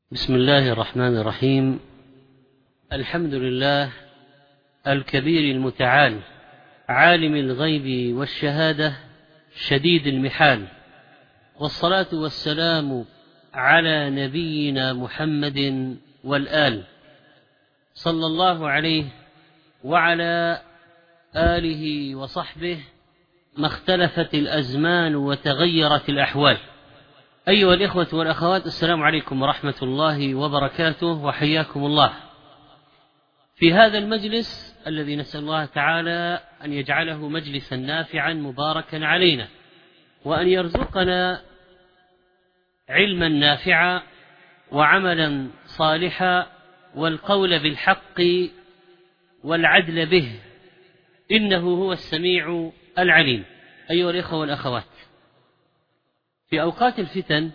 بسم الله الرحمن الرحيم. الحمد لله الكبير المتعال، عالم الغيب والشهادة، شديد المحال، والصلاة والسلام على نبينا محمد والآل، صلى الله عليه وعلى آله وصحبه، ما اختلفت الأزمان وتغيرت الأحوال. أيها الإخوة والأخوات، السلام عليكم ورحمة الله وبركاته، وحياكم الله في هذا المجلس الذي نسأل الله تعالى أن يجعله مجلسا نافعا مباركا علينا، وأن يرزقنا علما نافعا وعملا صالحا والقول بالحق والعدل به، إنه هو السميع العليم. أيها الإخوة والأخوات، في أوقات الفتن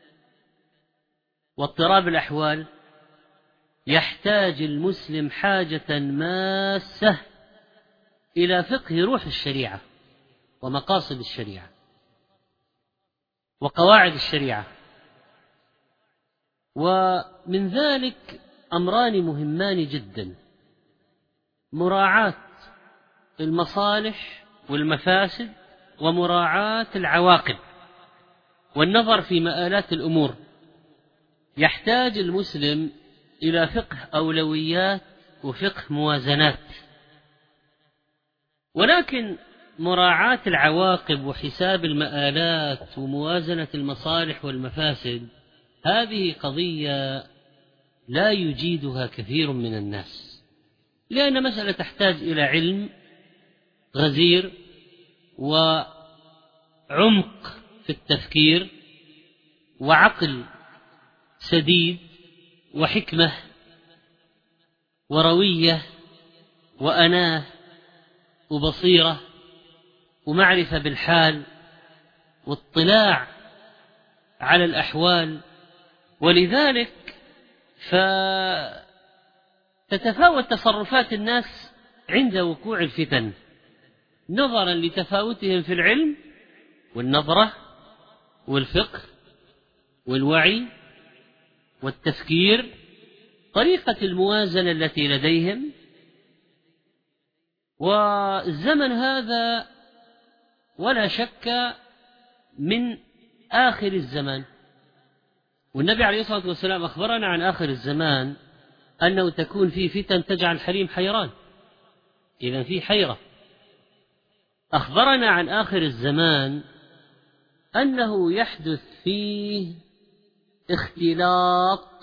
واضطراب الأحوال يحتاج المسلم حاجة ماسة إلى فقه روح الشريعة ومقاصد الشريعة وقواعد الشريعة، ومن ذلك أمران مهمان جدا: مراعاة المصالح والمفاسد، ومراعاة العواقب، والنظر في مآلات الأمور. يحتاج المسلم إلى فقه أولويات وفقه موازنات، ولكن مراعاة العواقب وحساب المآلات وموازنة المصالح والمفاسد هذه قضية لا يجيدها كثير من الناس، لأن مسألة تحتاج إلى علم غزير وعمق في التفكير وعقل سديد وحكمة وروية وأناة وبصيرة ومعرفة بالحال واطلاع على الأحوال. ولذلك فتتفاوت تصرفات الناس عند وقوع الفتن نظرا لتفاوتهم في العلم والنظرة والفقه والوعي والتفكير، طريقة الموازنة التي لديهم. والزمن هذا ولا شك من آخر الزمان، والنبي عليه الصلاة والسلام أخبرنا عن آخر الزمان أنه تكون فيه فتن تجعل الحليم حيران، إذن فيه حيرة. أخبرنا عن آخر الزمان أنه يحدث فيه اختلاط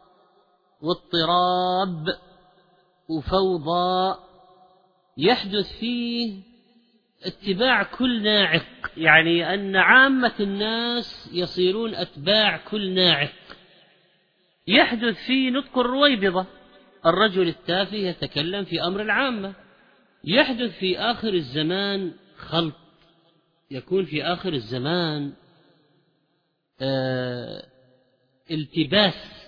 واضطراب وفوضى، يحدث فيه اتباع كل ناعق، يعني أن عامة الناس يصيرون أتباع كل ناعق. يحدث فيه نطق الرويبضة، الرجل التافه يتكلم في أمر العامة. يحدث في آخر الزمان خلط، يكون في آخر الزمان التباس،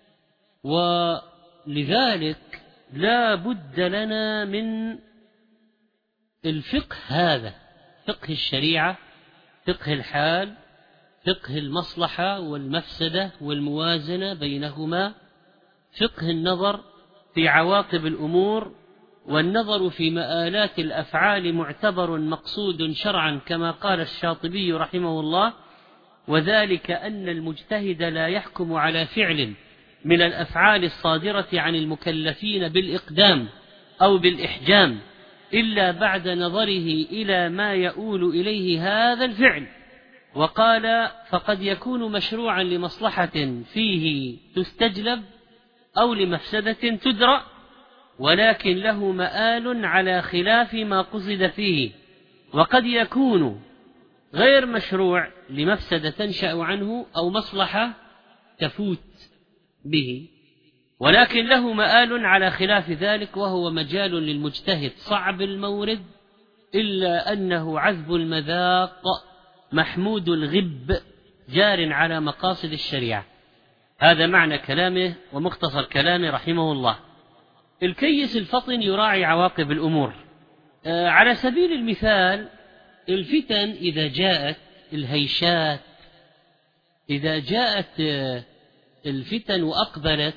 ولذلك لا بد لنا من الفقه هذا، فقه الشريعة، فقه الحال، فقه المصلحة والمفسدة والموازنة بينهما، فقه النظر في عواقب الأمور، والنظر في مآلات الأفعال معتبر مقصود شرعا، كما قال الشاطبي رحمه الله: وذلك أن المجتهد لا يحكم على فعل من الأفعال الصادرة عن المكلفين بالإقدام أو بالإحجام إلا بعد نظره إلى ما يؤول إليه هذا الفعل. وقال: فقد يكون مشروعا لمصلحة فيه تستجلب أو لمفسدة تدرأ، ولكن له مآل على خلاف ما قصد فيه، وقد يكون غير مشروع لمفسدة تنشأ عنه أو مصلحة تفوت به، ولكن له مآل على خلاف ذلك، وهو مجال للمجتهد صعب المورد، إلا أنه عذب المذاق محمود الغب جار على مقاصد الشريعة. هذا معنى كلامه ومختصر كلامه رحمه الله. الكيس الفطن يراعي عواقب الأمور. على سبيل المثال، الفتن إذا جاءت، الهيشات إذا جاءت الفتن وأقبلت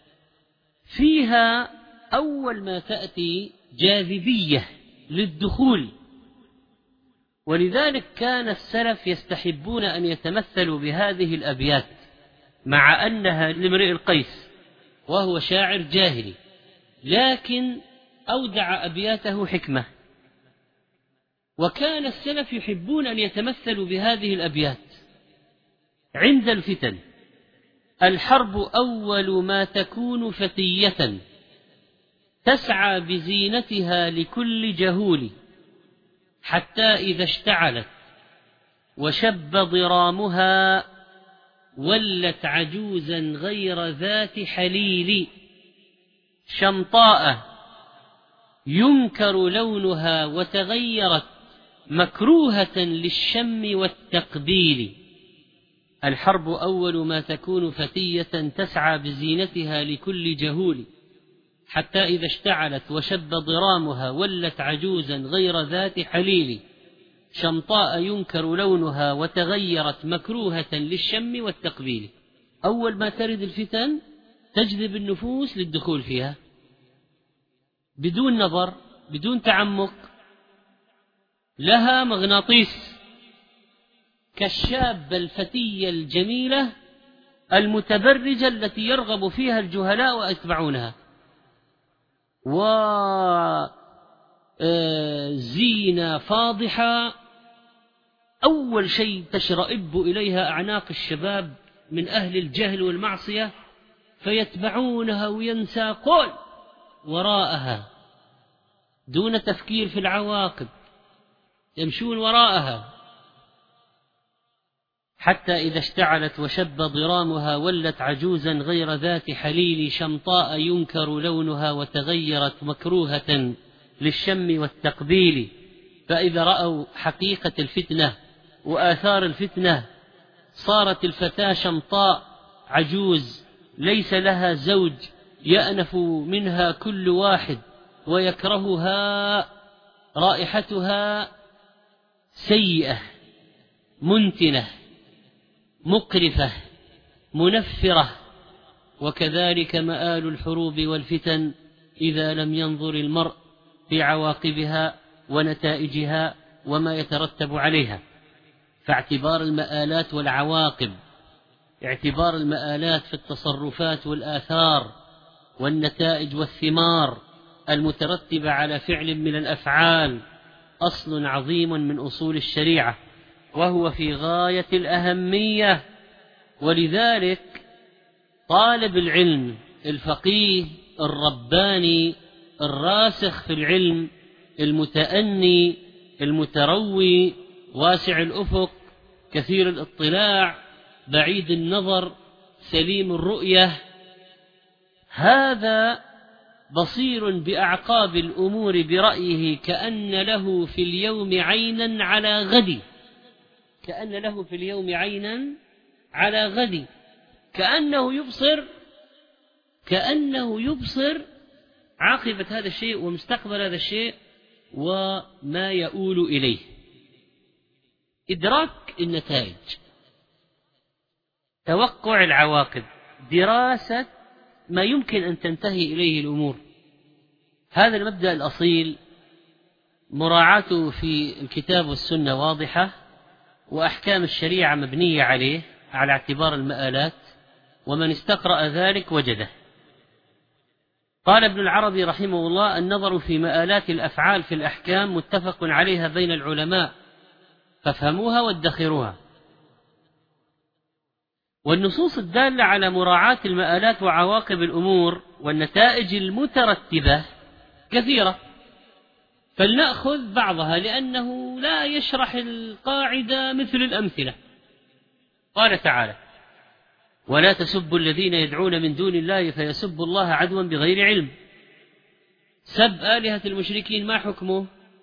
فيها أول ما تأتي جاذبية للدخول، ولذلك كان السلف يستحبون أن يتمثلوا بهذه الأبيات مع أنها لامرئ القيس وهو شاعر جاهلي، لكن أودع أبياته حكمة. وكان السلف يحبون أن يتمثلوا بهذه الأبيات عند الفتن: الحرب أول ما تكون فتية تسعى بزينتها لكل جهول، حتى إذا اشتعلت وشب ضرامها ولت عجوزا غير ذات حليل، شمطاء ينكر لونها وتغيرت مكروهة للشم والتقبيل. الحرب أول ما تكون فتية تسعى بزينتها لكل جهول، حتى إذا اشتعلت وشب ضرامها ولت عجوزا غير ذات حليل، شمطاء ينكر لونها وتغيرت مكروهة للشم والتقبيل. أول ما ترد الفتن تجذب النفوس للدخول فيها بدون نظر، بدون تعمق، لها مغناطيس كالشابة الفتية الجميلة المتبرجة التي يرغب فيها الجهلاء ويتبعونها، وزينة فاضحة أول شيء تشرئب إليها أعناق الشباب من أهل الجهل والمعصية، فيتبعونها وينساقون وراءها دون تفكير في العواقب، يمشون وراءها حتى إذا اشتعلت وشب ضرامها ولت عجوزا غير ذات حليل، شمطاء ينكر لونها وتغيرت مكروهة للشم والتقبيل. فإذا رأوا حقيقة الفتنة وآثار الفتنة صارت الفتاة شمطاء عجوز ليس لها زوج، يأنف منها كل واحد ويكرهها، رائحتها سيئة منتنة مقرفة منفرة. وكذلك مآل الحروب والفتن إذا لم ينظر المرء في عواقبها ونتائجها وما يترتب عليها. فاعتبار المآلات والعواقب، اعتبار المآلات في التصرفات والآثار والنتائج والثمار المترتبة على فعل من الأفعال أصل عظيم من أصول الشريعة، وهو في غاية الأهمية. ولذلك طالب العلم الفقيه الرباني الراسخ في العلم المتأني المتروي واسع الأفق كثير الاطلاع بعيد النظر سليم الرؤية، هذا بصير بأعقاب الأمور برأيه كأن له في اليوم عينا على غد، كأن له في اليوم عينا على غد، كأنه يبصر عاقبة هذا الشيء ومستقبل هذا الشيء وما يؤول إليه. إدراك النتائج، توقع العواقب، دراسة ما يمكن أن تنتهي إليه الأمور، هذا المبدأ الأصيل مراعاته في الكتاب والسنة واضحة، وأحكام الشريعة مبنية عليه على اعتبار المآلات، ومن استقرأ ذلك وجده. قال ابن العربي رحمه الله: النظر في مآلات الأفعال في الأحكام متفق عليها بين العلماء، فافهموها وادخروها. والنصوص الدالة على مراعاة المآلات وعواقب الأمور والنتائج المترتبة كثيرة، فلنأخذ بعضها لأنه لا يشرح القاعدة مثل الأمثلة. قال تعالى: ولا تسبوا الذين يدعون من دون الله فيسبوا الله عدوا بغير علم. سب آلهة المشركين ما حكمه؟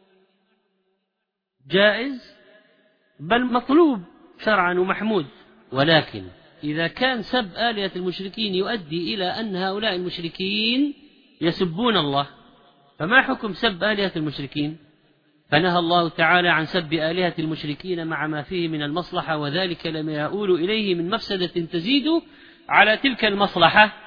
جائز بل مطلوب شرعا ومحمود، ولكن إذا كان سب آلهة المشركين يؤدي إلى أن هؤلاء المشركين يسبون الله، فما حكم سب آلهة المشركين؟ فنهى الله تعالى عن سب آلهة المشركين مع ما فيه من المصلحة، وذلك لما يؤول إليه من مفسدة تزيد على تلك المصلحة،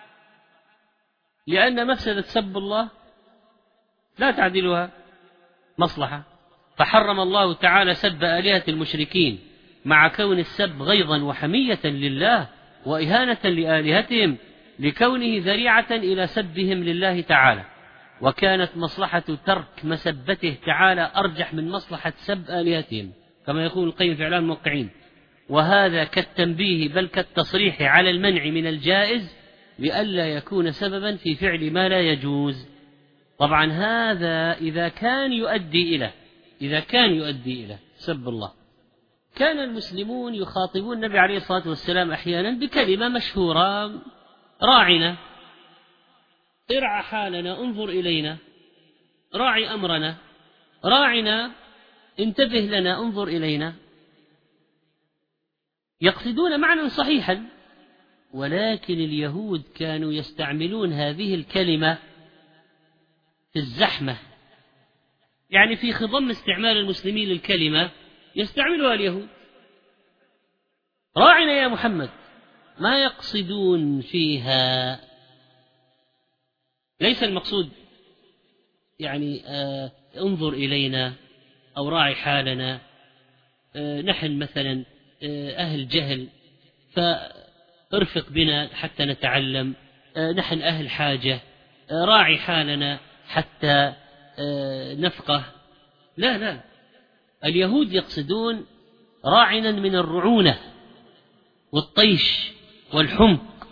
لأن مفسدة سب الله لا تعدلها مصلحة، فحرم الله تعالى سب آلهة المشركين مع كون السب غيظا وحمية لله وإهانة لآلهتهم، لكونه ذريعة إلى سبهم لله تعالى، وكانت مصلحة ترك مسبته تعالى أرجح من مصلحة سب آلهتهم، كما يقول القيم في إعلام الموقعين. وهذا كالتنبيه بل كالتصريح على المنع من الجائز لئلا يكون سببا في فعل ما لا يجوز. طبعا هذا إذا كان يؤدي إلى سب الله. كان المسلمون يخاطبون النبي عليه الصلاة والسلام أحيانا بكلمة مشهورة: راعنا، ارعى حالنا، انظر إلينا، راعي أمرنا، راعنا، انتبه لنا، انظر إلينا، يقصدون معنى صحيحا. ولكن اليهود كانوا يستعملون هذه الكلمة في الزحمة، يعني في خضم استعمال المسلمين للكلمة يستعملها اليهود. راعنا يا محمد، ما يقصدون فيها، ليس المقصود يعني انظر إلينا أو راعي حالنا، نحن مثلا أهل جهل فارفق بنا حتى نتعلم، نحن أهل حاجة، راعي حالنا حتى نفقه. لا، اليهود يقصدون راعنا من الرعونة والطيش والحمق،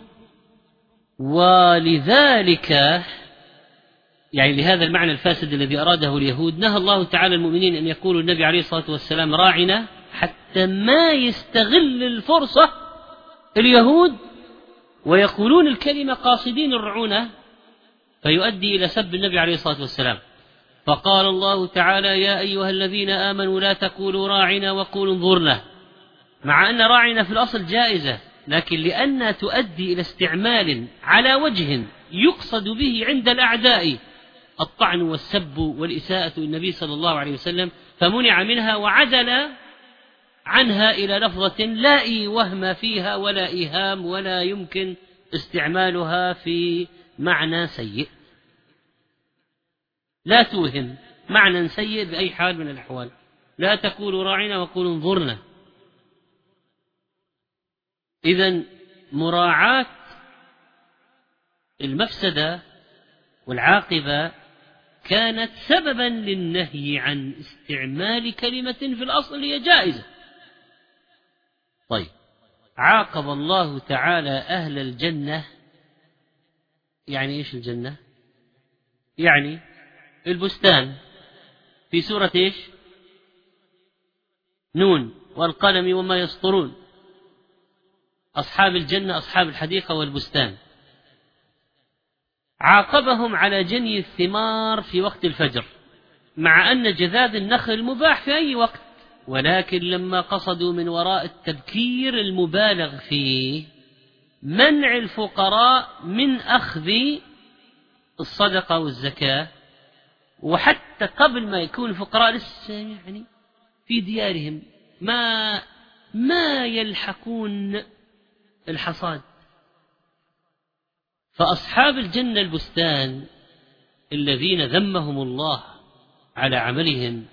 ولذلك يعني لهذا المعنى الفاسد الذي أراده اليهود نهى الله تعالى المؤمنين أن يقولوا النبي عليه الصلاة والسلام راعنا، حتى ما يستغل الفرصة اليهود ويقولون الكلمة قاصدين الرعونة فيؤدي إلى سب النبي عليه الصلاة والسلام. فقال الله تعالى: يا أيها الذين آمنوا لا تقولوا راعنا وقولوا انظرنا، مع أن راعنا في الأصل جائزة، لكن لأنها تؤدي إلى استعمال على وجه يقصد به عند الأعداء الطعن والسب والإساءة للنبي صلى الله عليه وسلم، فمنع منها وعدل عنها إلى لفظة لا وهم فيها ولا إيهام، ولا يمكن استعمالها في معنى سيء، لا توهم معنى سيء بأي حال من الأحوال. لا تقولوا راعنا وقولوا انظرنا. إذن مراعاة المفسدة والعاقبة كانت سببا للنهي عن استعمال كلمة في الأصل هي جائزة. طيب، عاقب الله تعالى أهل الجنة، يعني إيش الجنة؟ يعني البستان في سورة إيش؟ نون والقلم وما يسطرون. أصحاب الجنة أصحاب الحديقة والبستان، عاقبهم على جني الثمار في وقت الفجر، مع أن جذاذ النخل مباح في أي وقت، ولكن لما قصدوا من وراء التبكير المبالغ فيه منع الفقراء من أخذ الصدقة والزكاة، وحتى قبل ما يكون الفقراء لسه يعني في ديارهم ما يلحقون الحصاد. فأصحاب الجنة البستان الذين ذمهم الله على عملهم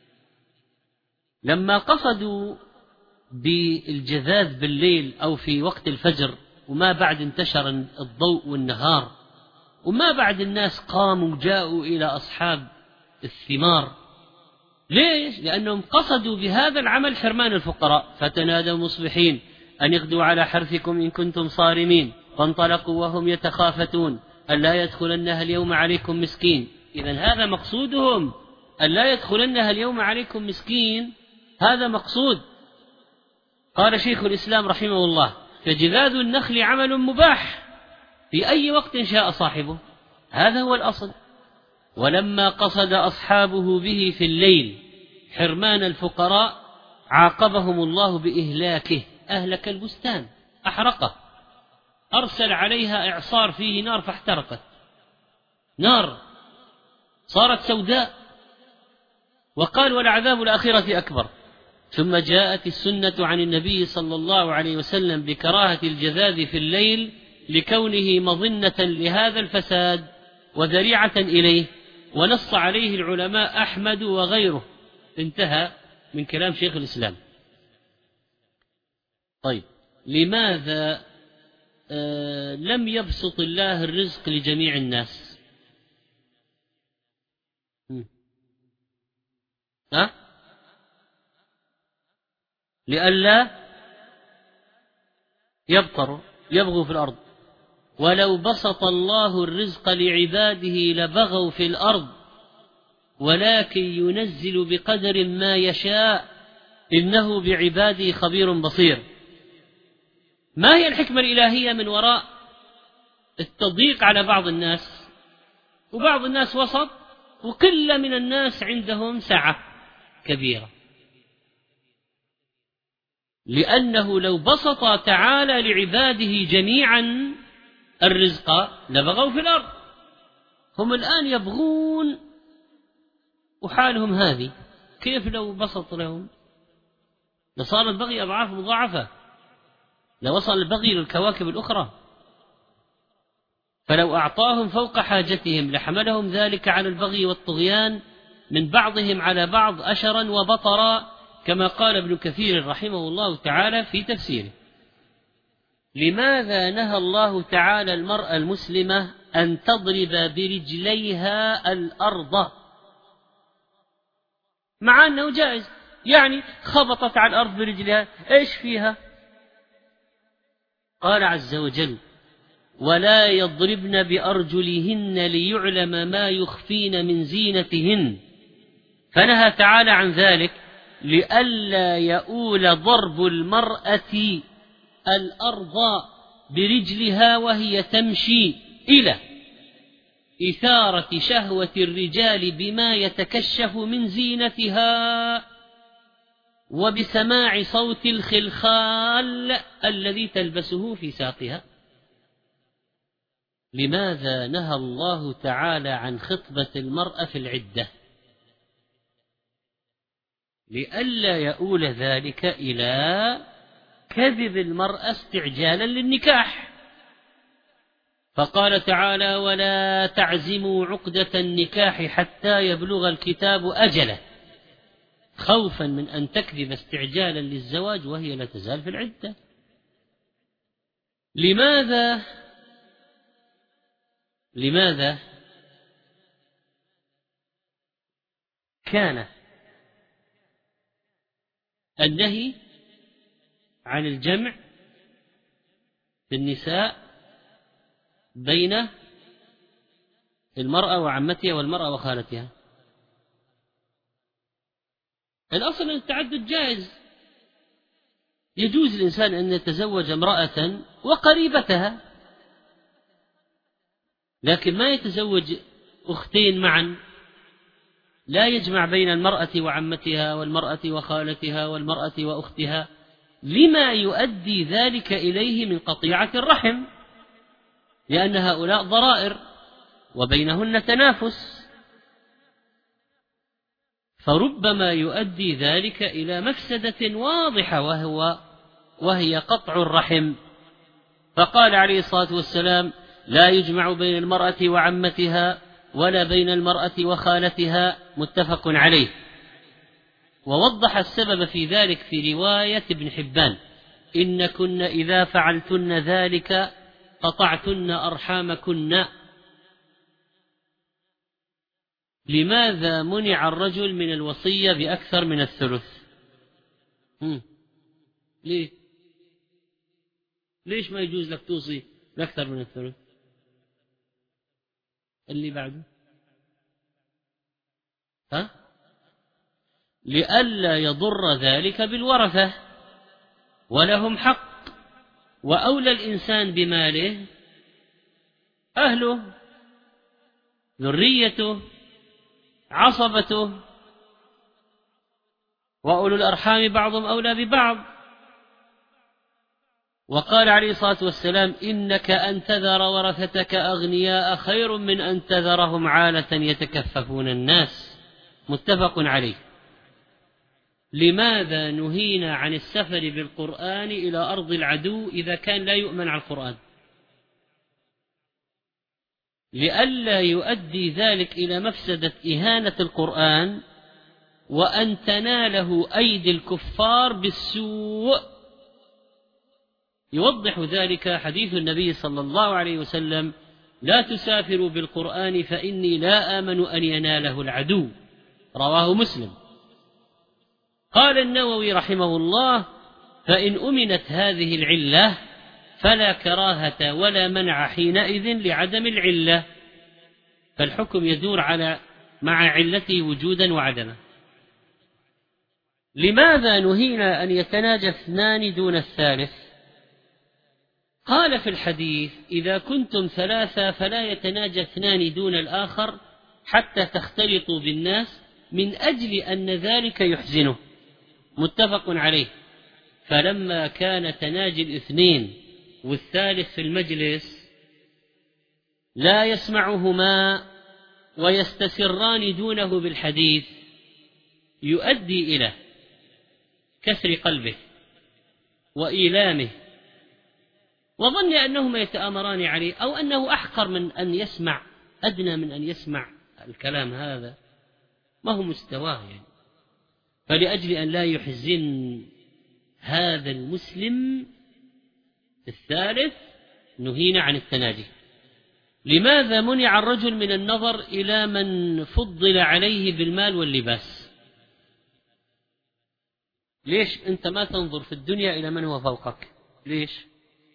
لما قصدوا بالجذاذ بالليل أو في وقت الفجر، وما بعد انتشر الضوء والنهار، وما بعد الناس قاموا جاءوا إلى أصحاب الثمار. ليش؟ لأنهم قصدوا بهذا العمل حرمان الفقراء. فتنادوا مصبحين أن يغدوا على حرثكم إن كنتم صارمين، فانطلقوا وهم يتخافتون ألا يدخلنها اليوم عليكم مسكين. إذن هذا مقصودهم، ألا يدخلنها اليوم عليكم مسكين، هذا مقصود. قال شيخ الإسلام رحمه الله: فجذاذ النخل عمل مباح في أي وقت شاء صاحبه، هذا هو الأصل. ولما قصد أصحابه به في الليل حرمان الفقراء عاقبهم الله بإهلاكه، أهلك البستان، أحرقه، أرسل عليها إعصار فيه نار فاحترقت، نار صارت سوداء، وقال: ولعذاب الآخرة أكبر. ثم جاءت السنة عن النبي صلى الله عليه وسلم بكراهة الجذاذ في الليل لكونه مظنة لهذا الفساد وذريعة إليه، ونص عليه العلماء أحمد وغيره. انتهى من كلام شيخ الإسلام. طيب، لماذا لم يبسط الله الرزق لجميع الناس؟ لئلا يبغوا في الأرض. ولو بسط الله الرزق لعباده لبغوا في الأرض، ولكن ينزل بقدر ما يشاء، إنه بعباده خبير بصير. ما هي الحكمة الإلهية من وراء التضييق على بعض الناس؟ وبعض الناس وسط، وكل من الناس عندهم سعة كبيرة. لأنه لو بسط تعالى لعباده جميعا الرزق لبغوا في الأرض. هم الآن يبغون وحالهم هذه، كيف لو بسط لهم؟ لصار البغي أضعاف مضاعفة، لوصل البغي للكواكب الأخرى. فلو أعطاهم فوق حاجتهم لحملهم ذلك على البغي والطغيان من بعضهم على بعض أشرا وبطرا، كما قال ابن كثير رحمه الله تعالى في تفسيره. لماذا نهى الله تعالى المرأة المسلمة أن تضرب برجليها الأرض مع أنه جائز؟ يعني خبطت على الأرض برجلها، إيش فيها؟ قال عز وجل: ولا يضربن بأرجلهن ليعلم ما يخفين من زينتهن. فنهى تعالى عن ذلك لئلا يؤول ضرب المرأة الأرض برجلها وهي تمشي إلى إثارة شهوة الرجال بما يتكشف من زينتها وبسماع صوت الخلخال الذي تلبسه في ساقها. لماذا نهى الله تعالى عن خطبة المرأة في العدة؟ لئلا يؤول ذلك إلى كذب المرأة استعجالا للنكاح. فقال تعالى: ولا تعزموا عقدة النكاح حتى يبلغ الكتاب أجله، خوفا من أن تكذب استعجالا للزواج وهي لا تزال في العدة. لماذا كان النهي عن الجمع في النساء بين المرأة وعمتها والمرأة وخالتها؟ الأصل أن التعدد جائز، يجوز الإنسان أن يتزوج امرأة وقريبتها، لكن ما يتزوج أختين معا، لا يجمع بين المرأة وعمتها والمرأة وخالتها والمرأة وأختها، لما يؤدي ذلك إليه من قطيعة الرحم، لأن هؤلاء ضرائر وبينهن تنافس، فربما يؤدي ذلك إلى مفسدة واضحة وهي قطع الرحم. فقال عليه الصلاة والسلام: لا يجمع بين المرأة وعمتها ولا بين المرأة وخالتها، متفق عليه. ووضح السبب في ذلك في رواية ابن حبان: إن كن إذا فعلتن ذلك قطعتن أرحامكن. لماذا منع الرجل من الوصية بأكثر من الثلث؟ ليش ما يجوز لك توصي بأكثر من الثلث؟ اللي بعده لئلا يضر ذلك بالورثة، ولهم حق، وأولى الإنسان بماله أهله، ذريته، عصبته، وأولو الأرحام بعضهم أولى ببعض. وقال عليه الصلاة والسلام: إنك أن تذر ورثتك أغنياء خير من أن تذرهم عالة يتكففون الناس، متفق عليه. لماذا نهينا عن السفر بالقرآن إلى أرض العدو إذا كان لا يؤمن على القرآن؟ لئلا يؤدي ذلك إلى مفسدة إهانة القرآن وأن تناله أيدي الكفار بالسوء. يوضح ذلك حديث النبي صلى الله عليه وسلم: لا تسافروا بالقرآن فإني لا آمن أن يناله العدو، رواه مسلم. قال النووي رحمه الله: فإن أمنت هذه العلة فلا كراهة ولا منع حينئذ لعدم العلة، فالحكم يدور مع علته وجودا وعدما. لماذا نهينا أن يتناجى اثنان دون الثالث؟ قال في الحديث: إذا كنتم ثلاثة فلا يتناجى اثنان دون الآخر حتى تختلطوا بالناس، من أجل أن ذلك يحزنه، متفق عليه. فلما كان تناجي الاثنين والثالث في المجلس لا يسمعهما ويستسران دونه بالحديث، يؤدي إلى كسر قلبه وإيلامه، وظن أنهما يتآمران عليه، أو أنه أحقر من أن يسمع، أدنى من أن يسمع الكلام هذا، ما هو مستواه يعني. فلأجل أن لا يحزن هذا المسلم الثالث نهينا عن التناجي. لماذا منع الرجل من النظر إلى من فضل عليه بالمال واللباس؟ ليش أنت ما تنظر في الدنيا إلى من هو فوقك؟ ليش؟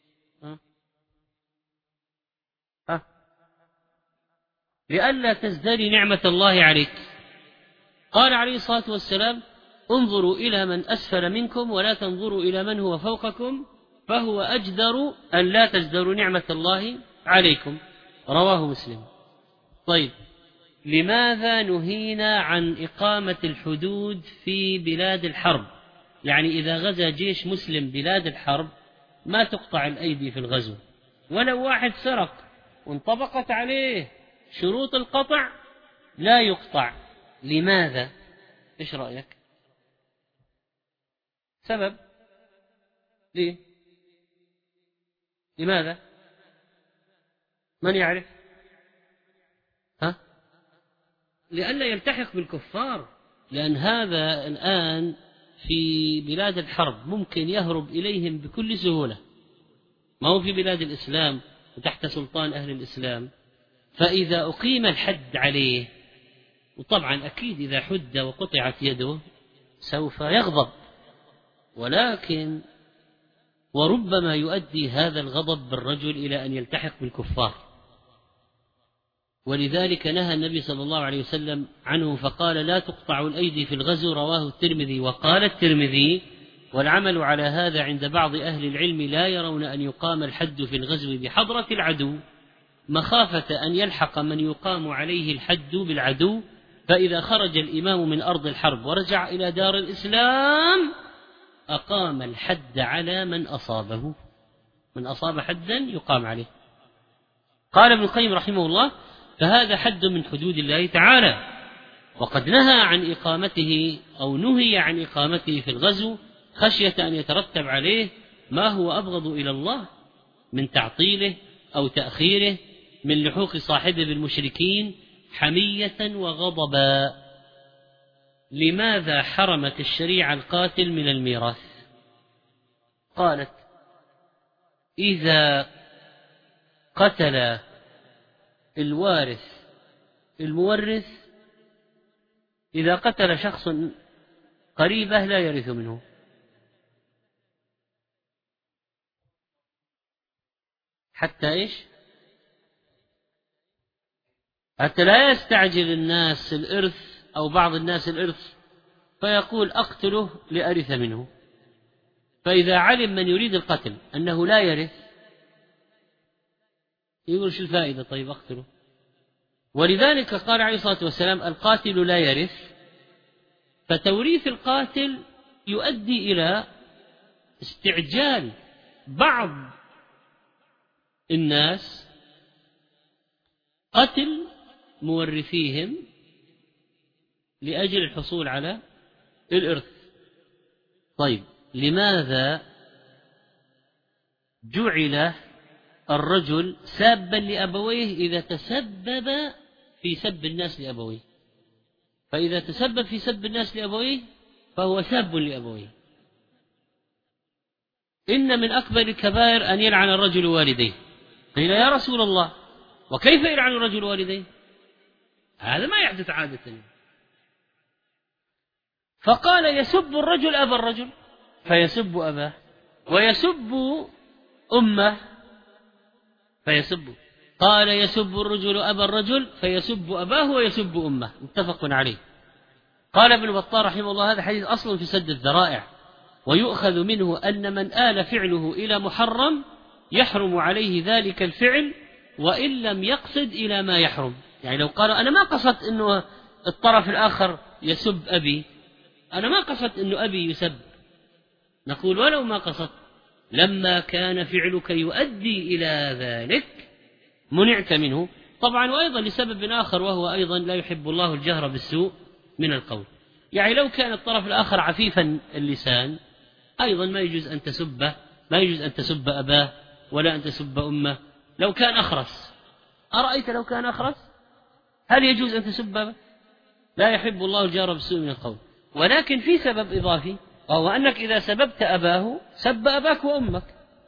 لئلا تزدري نعمة الله عليك. قال عليه الصلاة والسلام: انظروا إلى من أسفل منكم ولا تنظروا إلى من هو فوقكم، فهو أجدر أن لا تزدروا نعمة الله عليكم، رواه مسلم. طيب، لماذا نهينا عن إقامة الحدود في بلاد الحرب؟ يعني إذا غزا جيش مسلم بلاد الحرب ما تقطع الأيدي في الغزو، ولو واحد سرق وانطبقت عليه شروط القطع لا يقطع. لماذا؟ إيش رأيك؟ سبب؟ ليه؟ لماذا؟ من يعرف؟ لئلا يلتحق بالكفار، لأن هذا الآن في بلاد الحرب ممكن يهرب إليهم بكل سهولة، ما هو في بلاد الإسلام وتحت سلطان أهل الإسلام. فإذا أقيم الحد عليه، وطبعا أكيد إذا حد وقطعت يده سوف يغضب، ولكن وربما يؤدي هذا الغضب بالرجل إلى أن يلتحق بالكفار، ولذلك نهى النبي صلى الله عليه وسلم عنه فقال: لا تقطع الأيدي في الغزو، رواه الترمذي. وقال الترمذي: والعمل على هذا عند بعض أهل العلم لا يرون أن يقام الحد في الغزو بحضرة العدو، مخافة أن يلحق من يقام عليه الحد بالعدو، فإذا خرج الإمام من أرض الحرب ورجع إلى دار الإسلام أقام الحد على من أصابه، من أصاب حدا يقام عليه. قال ابن القيم رحمه الله: فهذا حد من حدود الله تعالى، وقد نهى عن إقامته أو نهي عن إقامته في الغزو خشية أن يترتب عليه ما هو أبغض إلى الله من تعطيله أو تأخيره، من لحوق صاحبه بالمشركين حمية وغضبا. لماذا حرمت الشريعة القاتل من الميراث؟ قالت: إذا قتل الوارث المورث، إذا قتل شخص قريبه لا يرث منه. حتى إيش؟ حتى لا يستعجل الناس الإرث أو بعض الناس الإرث فيقول: أقتله لأرث منه، فإذا علم من يريد القتل أنه لا يرث يقول: شو الفائدة؟ طيب أقتله. ولذلك قال عليه الصلاة والسلام: القاتل لا يرث. فتوريث القاتل يؤدي إلى استعجال بعض الناس قتل مورثيهم لأجل الحصول على الإرث. طيب، لماذا جعل الرجل سابا لأبويه إذا تسبب في سب الناس لأبويه؟ فإذا تسبب في سب الناس لأبويه فهو ساب لأبويه. إن من أكبر الكبائر أن يلعن الرجل والديه. قيل يا رسول الله وكيف يلعن الرجل والديه؟ هذا ما يحدث عادة. فقال يسب الرجل أبا الرجل فيسب أباه، ويسب أمه فيسب. قال يسب الرجل أبا الرجل فيسب أباه ويسب أمه، متفق عليه. قال ابن بطال رحمه الله هذا حديث أصل في سد الذرائع، ويؤخذ منه أن من آل فعله إلى محرم يحرم عليه ذلك الفعل وإن لم يقصد إلى ما يحرم. يعني لو قال أنا ما قصدت أنه الطرف الآخر يسب أبي، أنا ما قصدت أنه أبي يسب، نقول ولو ما قصدت لما كان فعلك يؤدي إلى ذلك منعت منه. طبعا وأيضا لسبب آخر، وهو أيضا لا يحب الله الجهر بالسوء من القول. يعني لو كان الطرف الآخر عفيفا اللسان أيضا ما يجوز أن تسبه، ما يجوز أن تسب أباه ولا أن تسب أمه. لو كان أخرس، أرأيت لو كان أخرس هل يجوز أن تسب أباه؟ لا يحب الله الجهر بالسوء من القول. ولكن في سبب إضافي، وهو أنك إذا سببت أباه سب أباك وأمك.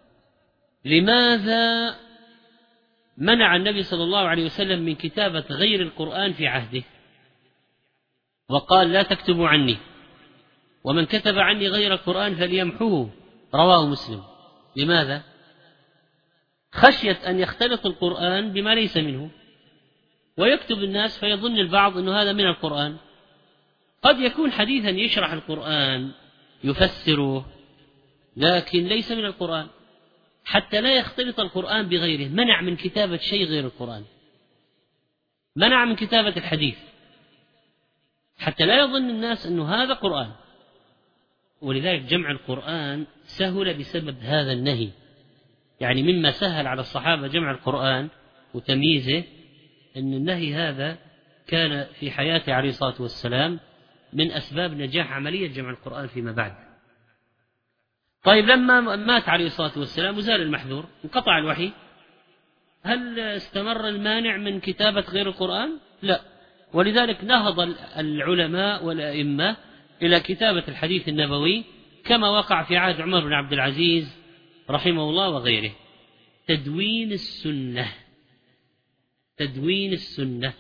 لماذا منع النبي صلى الله عليه وسلم من كتابة غير القرآن في عهده، وقال لا تكتبوا عني، ومن كتب عني غير القرآن فليمحوه؟ رواه مسلم. لماذا؟ خشية أن يختلط القرآن بما ليس منه ويكتب الناس فيظن البعض أن هذا من القرآن. قد يكون حديثا يشرح القرآن يفسره لكن ليس من القرآن، حتى لا يختلط القرآن بغيره. منع من كتابة شيء غير القرآن، منع من كتابة الحديث حتى لا يظن الناس أن هذا قرآن. ولذلك جمع القرآن سهل بسبب هذا النهي. يعني مما سهل على الصحابة جمع القرآن وتمييزه أن النهي هذا كان في حياته عليه الصلاة والسلام من أسباب نجاح عملية جمع القرآن فيما بعد. طيب، لما مات عليه الصلاة والسلام وزال المحذور انقطع الوحي، هل استمر المانع من كتابة غير القرآن؟ لا. ولذلك نهض العلماء والأئمة إلى كتابة الحديث النبوي كما وقع في عهد عمر بن عبد العزيز رحمه الله وغيره. تدوين السنة، تدوين السنة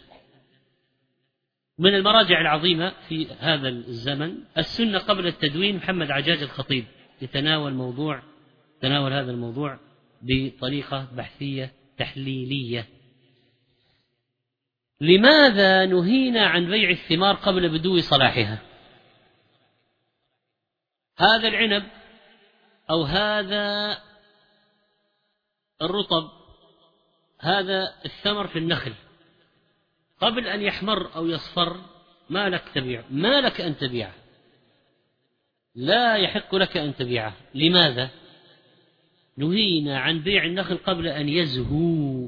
من المراجع العظيمة في هذا الزمن. السنة قبل التدوين محمد عجاج الخطيب يتناول هذا الموضوع بطريقة بحثية تحليلية. لماذا نهينا عن بيع الثمار قبل بدو صلاحها؟ هذا العنب أو هذا الرطب، هذا الثمر في النخل قبل أن يحمر أو يصفر ما لك تبيع، ما لك أن تبيعه، لا يحق لك أن تبيعه. لماذا نهينا عن بيع النخل قبل أن يزهو؟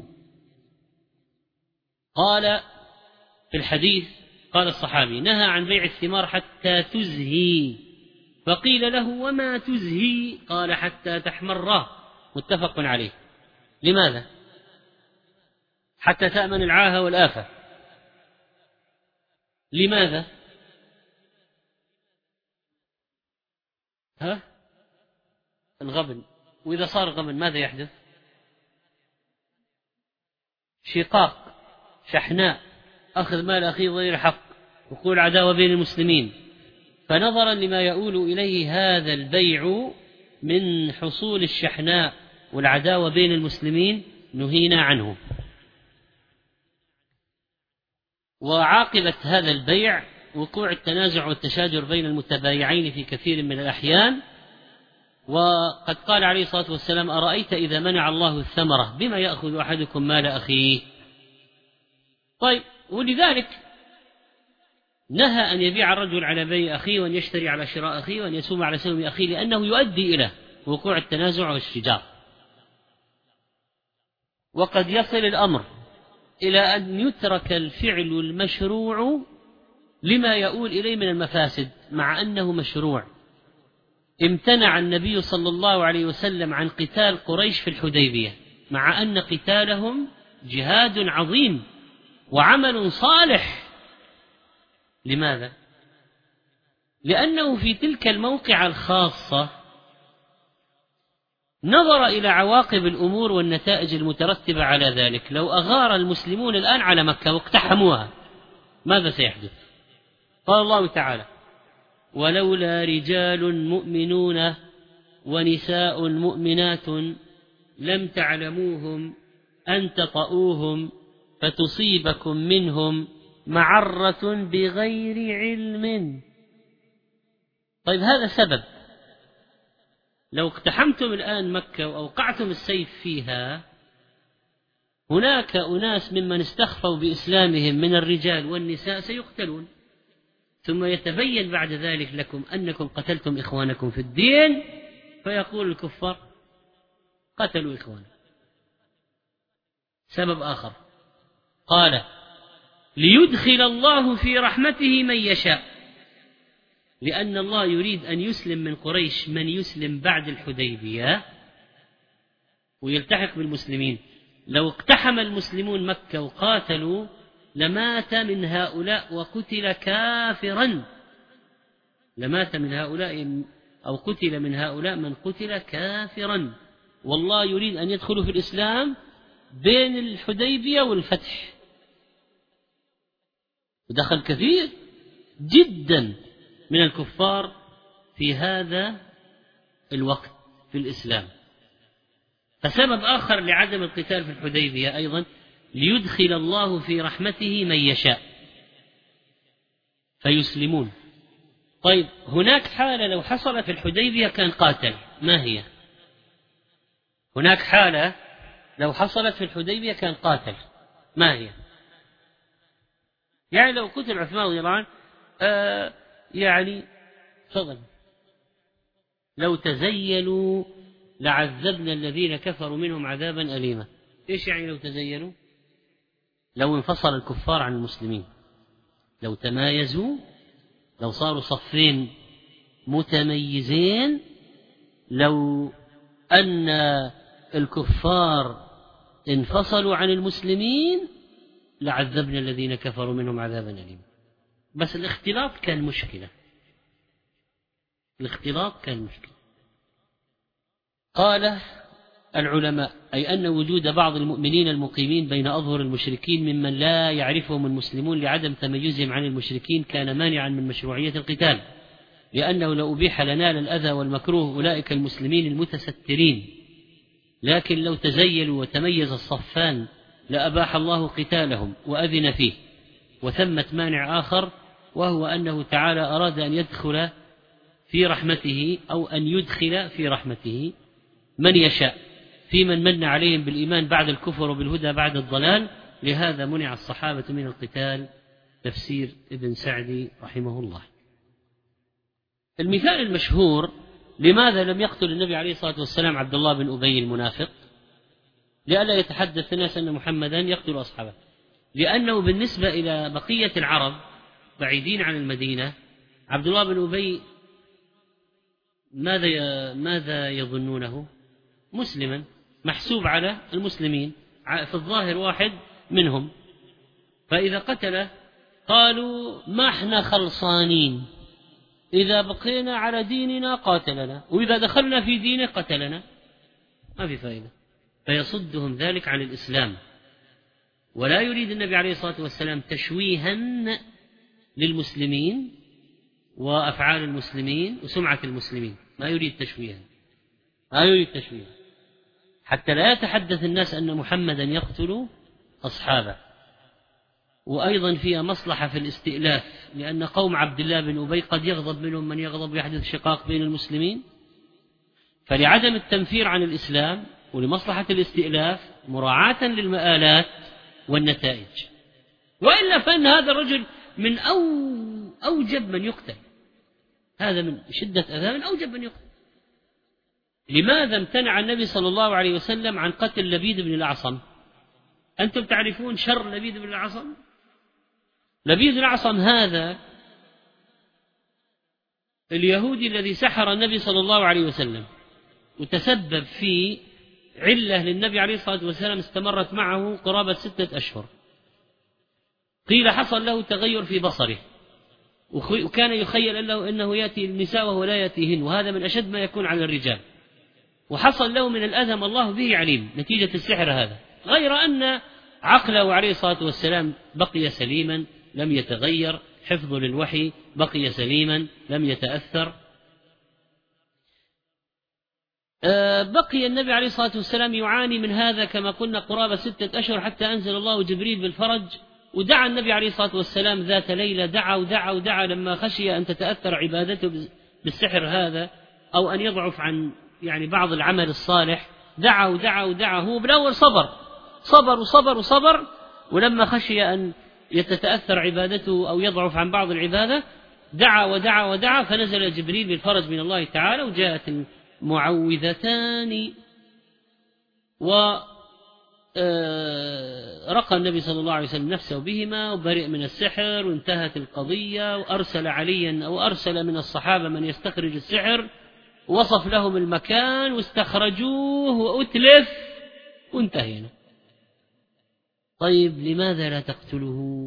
قال في الحديث، قال الصحابي نهى عن بيع الثمار حتى تزهي، فقيل له وما تزهي؟ قال حتى تحمر، متفق عليه. لماذا؟ حتى تأمن العاهة والآفة. لماذا؟ الغبن. وإذا صار غبن ماذا يحدث؟ شقاق، شحناء، أخذ مال أخيه غير حق، وقوع عداوة بين المسلمين. فنظرا لما يؤول إليه هذا البيع من حصول الشحناء والعداوة بين المسلمين نهينا عنه. وعاقبة هذا البيع وقوع التنازع والتشاجر بين المتبايعين في كثير من الأحيان. وقد قال عليه الصلاة والسلام أرأيت إذا منع الله الثمرة بما يأخذ أحدكم مال أخيه؟ طيب، ولذلك نهى أن يبيع الرجل على بيع أخيه وأن يشتري على شراء أخيه وأن يسوم على سوم أخيه، لأنه يؤدي إلى وقوع التنازع والشجار. وقد يصل الأمر إلى أن يترك الفعل المشروع لما يؤول إليه من المفاسد مع أنه مشروع. امتنع النبي صلى الله عليه وسلم عن قتال قريش في الحديبية، مع أن قتالهم جهاد عظيم وعمل صالح. لماذا؟ لأنه في تلك الموقعة الخاصة نظر إلى عواقب الأمور والنتائج المترتبة على ذلك. لو أغار المسلمون الآن على مكة واقتحموها ماذا سيحدث؟ قال الله تعالى: ولولا رجال مؤمنون ونساء مؤمنات لم تعلموهم أن تطؤوهم فتصيبكم منهم معرة بغير علم. طيب هذا سبب. لو اقتحمتم الآن مكة وأوقعتم السيف فيها، هناك أناس ممن استخفوا بإسلامهم من الرجال والنساء سيقتلون، ثم يتبين بعد ذلك لكم أنكم قتلتم إخوانكم في الدين، فيقول الكفار قتلوا إخوانهم. سبب آخر قال: ليدخل الله في رحمته من يشاء، لأن الله يريد أن يسلم من قريش من يسلم بعد الحديبية ويلتحق بالمسلمين. لو اقتحم المسلمون مكة وقاتلوا لمات من هؤلاء وقتل كافرا، لمات من هؤلاء أو قتل من هؤلاء من قتل كافرا، والله يريد أن يدخلوا في الإسلام بين الحديبية والفتح. ودخل كثير جدا من الكفار في هذا الوقت في الإسلام. فسبب آخر لعدم القتال في الحديبية أيضا: ليدخل الله في رحمته من يشاء فيسلمون. طيب هناك حالة لو حصل في الحديبية كان قاتل، ما هي؟ هناك حالة لو حصلت في الحديبية كان قاتل، ما هي؟ يعني لو قتل عثمان رضي الله عنه يعني تفضل، لو تزيلوا لعذبنا الذين كفروا منهم عذابا أليما. إيش يعني لو تزيلوا؟ لو انفصل الكفار عن المسلمين، لو تمايزوا، لو صاروا صفين متميزين، لو أن الكفار انفصلوا عن المسلمين لعذبنا الذين كفروا منهم عذابا أليما. بس الاختلاط كان مشكلة، الاختلاط كان مشكلة. قال العلماء: أي أن وجود بعض المؤمنين المقيمين بين أظهر المشركين ممن لا يعرفهم المسلمون لعدم تميزهم عن المشركين كان مانعا من مشروعية القتال، لأنه لو أبيح لنال الأذى والمكروه أولئك المسلمين المتسترين، لكن لو تزيلوا وتميز الصفان لأباح الله قتالهم وأذن فيه. وثمة مانع آخر، وهو أنه تعالى أراد أن يدخل في رحمته أو أن يدخل في رحمته من يشاء في من من عليهم بالإيمان بعد الكفر وبالهدى بعد الضلال، لهذا منع الصحابة من القتال. تفسير ابن سعدي رحمه الله. المثال المشهور: لماذا لم يقتل النبي عليه الصلاة والسلام عبد الله بن أبي المنافق؟ لئلا يتحدث الناس أن محمدا يقتل أصحابه. لأنه بالنسبة إلى بقية العرب بعيدين عن المدينة، عبد الله بن أبي ماذا يظنونه؟ مسلما محسوب على المسلمين، في الظاهر واحد منهم، فإذا قتله قالوا ما احنا خلصانين، إذا بقينا على ديننا قاتلنا، وإذا دخلنا في دينه قتلنا، ما في فائدة. فيصدهم ذلك عن الإسلام. ولا يريد النبي عليه الصلاة والسلام تشويها للمسلمين وأفعال المسلمين وسمعة المسلمين، ما يريد تشويها، ما يريد تشويها، حتى لا يتحدث الناس أن محمدا يقتل أصحابه. وأيضا فيها مصلحة في الاستئلاف، لأن قوم عبد الله بن أبي قد يغضب منهم من يغضب ويحدث شقاق بين المسلمين، فلعدم التنفير عن الإسلام ولمصلحة الاستئلاف مراعاة للمآلات والنتائج. وإلا فإن هذا الرجل من أوجب من يقتل، هذا من شدة أذى من أوجب من يقتل. لماذا امتنع النبي صلى الله عليه وسلم عن قتل لبيد بن الأعصم؟ أنتم تعرفون شر لبيد بن الأعصم؟ لبيد بن الأعصم هذا اليهودي الذي سحر النبي صلى الله عليه وسلم وتسبب في علة للنبي عليه الصلاة والسلام استمرت معه قرابة 6 أشهر. قيل حصل له تغير في بصره، وكان يخيل له أنه يأتي النساء وهو لا يأتيهن، وهذا من أشد ما يكون على الرجال، وحصل له من الأذى ما الله به عليم نتيجة السحر هذا، غير أن عقله عليه الصلاة والسلام بقي سليما لم يتغير، حفظه للوحي بقي سليما لم يتأثر. بقي النبي عليه الصلاة والسلام يعاني من هذا كما قلنا قرابة 6 أشهر، حتى أنزل الله جبريل بالفرج، ودعا النبي عليه الصلاة والسلام ذات ليلة، دعا لما خشي أن تتأثر عبادته بالسحر هذا أو أن يضعف عن يعني بعض العمل الصالح، دعا هو بالأول صبر، ولما خشي أن يتتأثر عبادته أو يضعف عن بعض العبادة دعا فنزل جبريل بالفرج من الله تعالى، وجاءت المعوذتان، ورقى النبي صلى الله عليه وسلم نفسه بهما وبرئ من السحر، وانتهت القضية، وأرسل من الصحابة من يستخرج السحر، وصف لهم المكان واستخرجوه وأتلف وانتهينا. طيب لماذا لا تقتله؟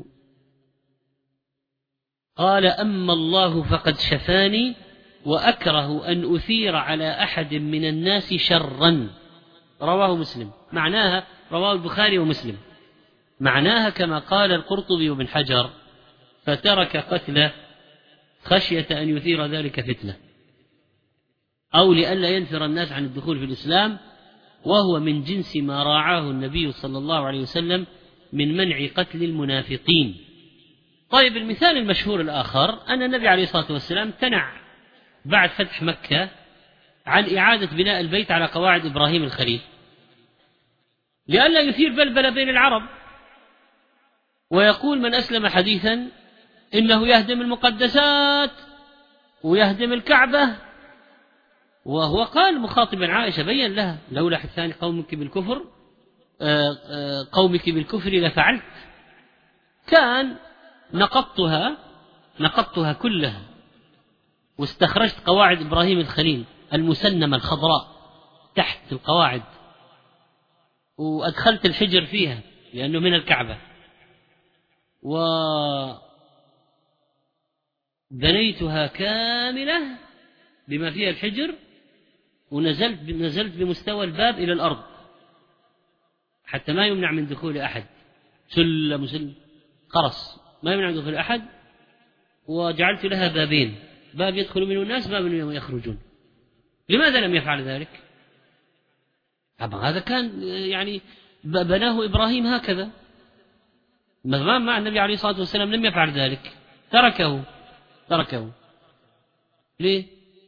قال أما الله فقد شفاني وأكره أن أثير على أحد من الناس شرا. رواه مسلم، معناها رواه البخاري ومسلم، معناها كما قال القرطبي وابن حجر: فترك قتله خشية أن يثير ذلك فتنة، أو لئلا ينفر الناس عن الدخول في الإسلام، وهو من جنس ما راعاه النبي صلى الله عليه وسلم من منع قتل المنافقين. طيب المثال المشهور الآخر أن النبي عليه الصلاة والسلام تنع بعد فتح مكة عن إعادة بناء البيت على قواعد إبراهيم الخليل، لئلا يثير بلبلة بين العرب، ويقول من أسلم حديثا إنه يهدم المقدسات ويهدم الكعبة، وهو قال مخاطبا عائشة بين لها: لولا حثان قومك بالكفر لفعلت. كان نقضتها كلها، واستخرجت قواعد إبراهيم الخليل المسنمة الخضراء تحت القواعد، وأدخلت الحجر فيها لأنه من الكعبة، وبنيتها كاملة بما فيها الحجر، ونزلت بمستوى الباب إلى الأرض حتى ما يمنع من دخول أحد، سلم قرص ما يمنع من دخول أحد، وجعلت لها بابين، باب يدخل منه الناس، باب منه يخرجون. لماذا لم يفعل ذلك؟ هذا كان يعني بناه إبراهيم هكذا، مع النبي عليه الصلاة والسلام لم يفعل ذلك، تركه. ليه؟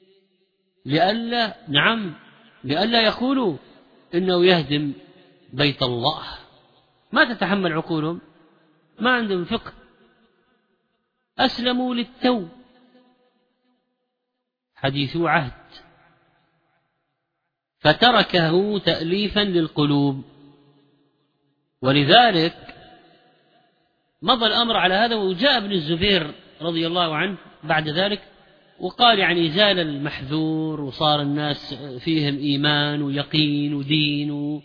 لئلا يقولوا إنه يهدم بيت الله. ما تتحمل عقولهم، ما عندهم فقه، أسلموا للتو، حديثو عهد، فتركه تأليفا للقلوب. ولذلك مضى الأمر على هذا، وجاء ابن الزبير رضي الله عنه بعد ذلك وقال يعني زال المحذور، وصار الناس فيهم إيمان ويقين ودين،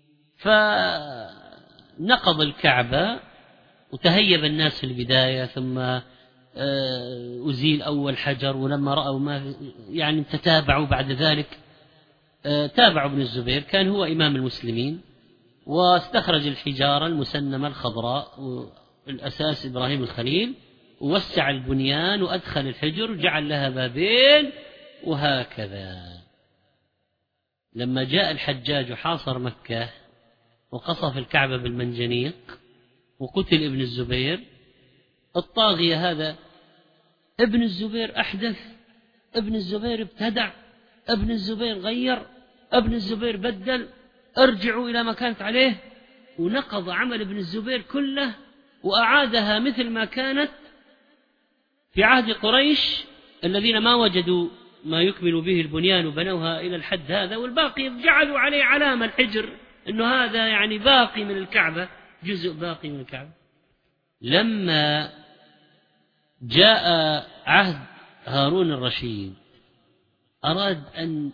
فنقض الكعبة وتهيب الناس في البداية، ثم أزيل أول حجر، ولما رأوا ما يعني تتابعوا بعد ذلك، تابعوا ابن الزبير، كان هو إمام المسلمين، واستخرج الحجارة المسنمة الخضراء، والأساس إبراهيم الخليل، ووسع البنيان وأدخل الحجر وجعل لها بابين، وهكذا. لما جاء الحجاج وحاصر مكة وقصف الكعبة بالمنجنيق وقتل ابن الزبير الطاغية هذا، ابن الزبير أحدث، ابن الزبير ابتدع، ابن الزبير غير، ابن الزبير بدل، ارجعوا إلى ما كانت عليه، ونقض عمل ابن الزبير كله وأعادها مثل ما كانت في عهد قريش الذين ما وجدوا ما يكمل به البنيان وبنوها إلى الحد هذا، والباقي جعلوا عليه علامة الحجر أنه هذا يعني باقي من الكعبة، جزء باقي من الكعبة. لما جاء عهد هارون الرشيد أراد أن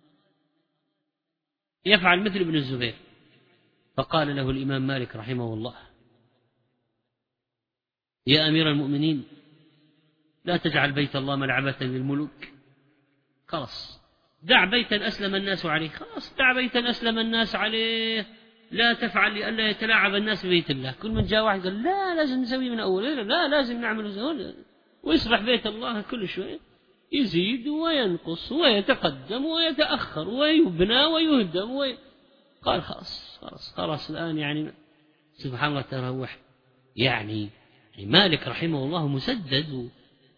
يفعل مثل ابن الزبير، فقال له الإمام مالك رحمه الله: يا أمير المؤمنين، لا تجعل بيت الله ملعبة للملوك، خلاص دع بيتا أسلم الناس عليه، خلاص دع بيتا أسلم الناس عليه، لا تفعل لئلا يتلاعب الناس ببيت الله. كل من جاء واحد قال لا لازم نسوي من أول، لا لازم نعمل، ويصبح بيت الله كل شوي يزيد وينقص ويتقدم ويتأخر ويبنى ويهدم قال خلاص الآن يعني سبحان الله تروح. يعني مالك رحمه الله مسدد،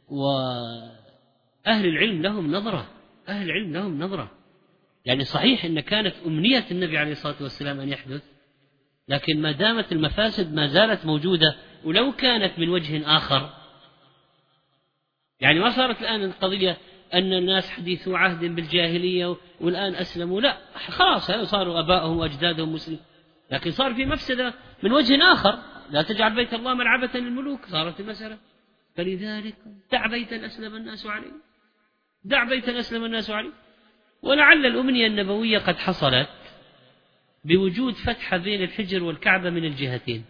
وأهل العلم لهم نظرة. يعني صحيح إن كانت أمنية النبي عليه الصلاة والسلام أن يحدث، لكن ما دامت المفاسد ما زالت موجودة، ولو كانت من وجه آخر. يعني ما صارت الآن القضية أن الناس حديثوا عهد بالجاهلية والآن أسلموا، لا خلاص صاروا أبائهم وأجدادهم مسلمين، لكن صار في مفسدة من وجه آخر، لا تجعل بيت الله ملعبة للملوك، صارت المسألة. فلذلك دع بيتا أسلم الناس عليه. ولعل الأمنية النبوية قد حصلت بوجود فتحة بين الحجر والكعبة من الجهتين،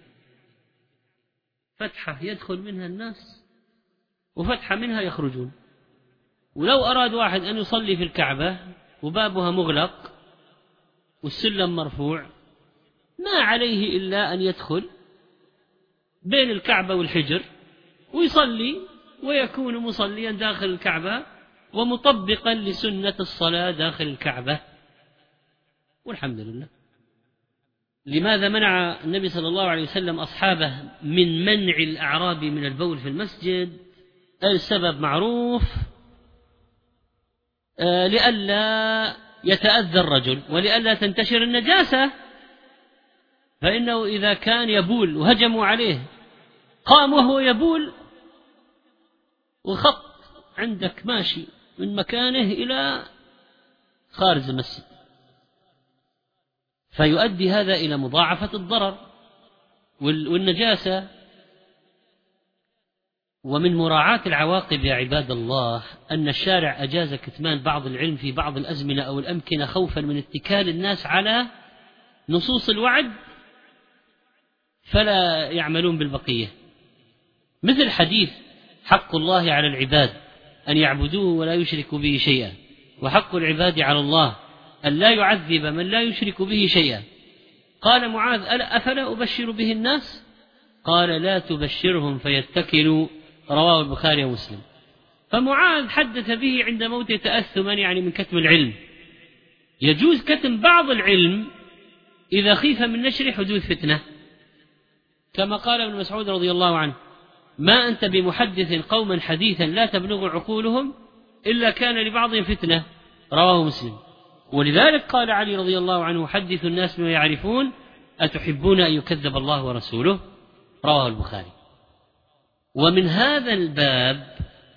فتحة يدخل منها الناس وفتحة منها يخرجون. ولو أراد واحد أن يصلي في الكعبة وبابها مغلق والسلم مرفوع، ما عليه إلا أن يدخل بين الكعبة والحجر ويصلي، ويكون مصليا داخل الكعبة ومطبقا لسنة الصلاة داخل الكعبة، والحمد لله. لماذا منع النبي صلى الله عليه وسلم أصحابه من منع الأعرابي من البول في المسجد؟ السبب معروف، لئلا يتأذى الرجل ولئلا تنتشر النجاسة، فإنه إذا كان يبول وهجموا عليه قام وهو يبول وخط عندك ماشي من مكانه إلى خارج المسجد، فيؤدي هذا إلى مضاعفة الضرر والنجاسة. ومن مراعاة العواقب يا عباد الله أن الشارع أجاز كتمان بعض العلم في بعض الأزمنة أو الأمكنة خوفا من اتكال الناس على نصوص الوعد فلا يعملون بالبقية، مثل حديث حق الله على العباد أن يعبدوه ولا يشركوا به شيئا، وحق العباد على الله أن لا يعذب من لا يشرك به شيئا. قال معاذ: أفلا أبشر به الناس؟ قال: لا تبشرهم فيتكلوا، رواه البخاري ومسلم. فمعاذ حدث به عند موته تأثما، يعني من كتم العلم. يجوز كتم بعض العلم إذا خيف من نشر حدوث فتنة، كما قال ابن مسعود رضي الله عنه: ما أنت بمحدث قوما حديثا لا تبلغ عقولهم إلا كان لبعضهم فتنة، رواه مسلم. ولذلك قال علي رضي الله عنه: حدث الناس بما يعرفون أتحبون أن يكذب الله ورسوله، رواه البخاري. ومن هذا الباب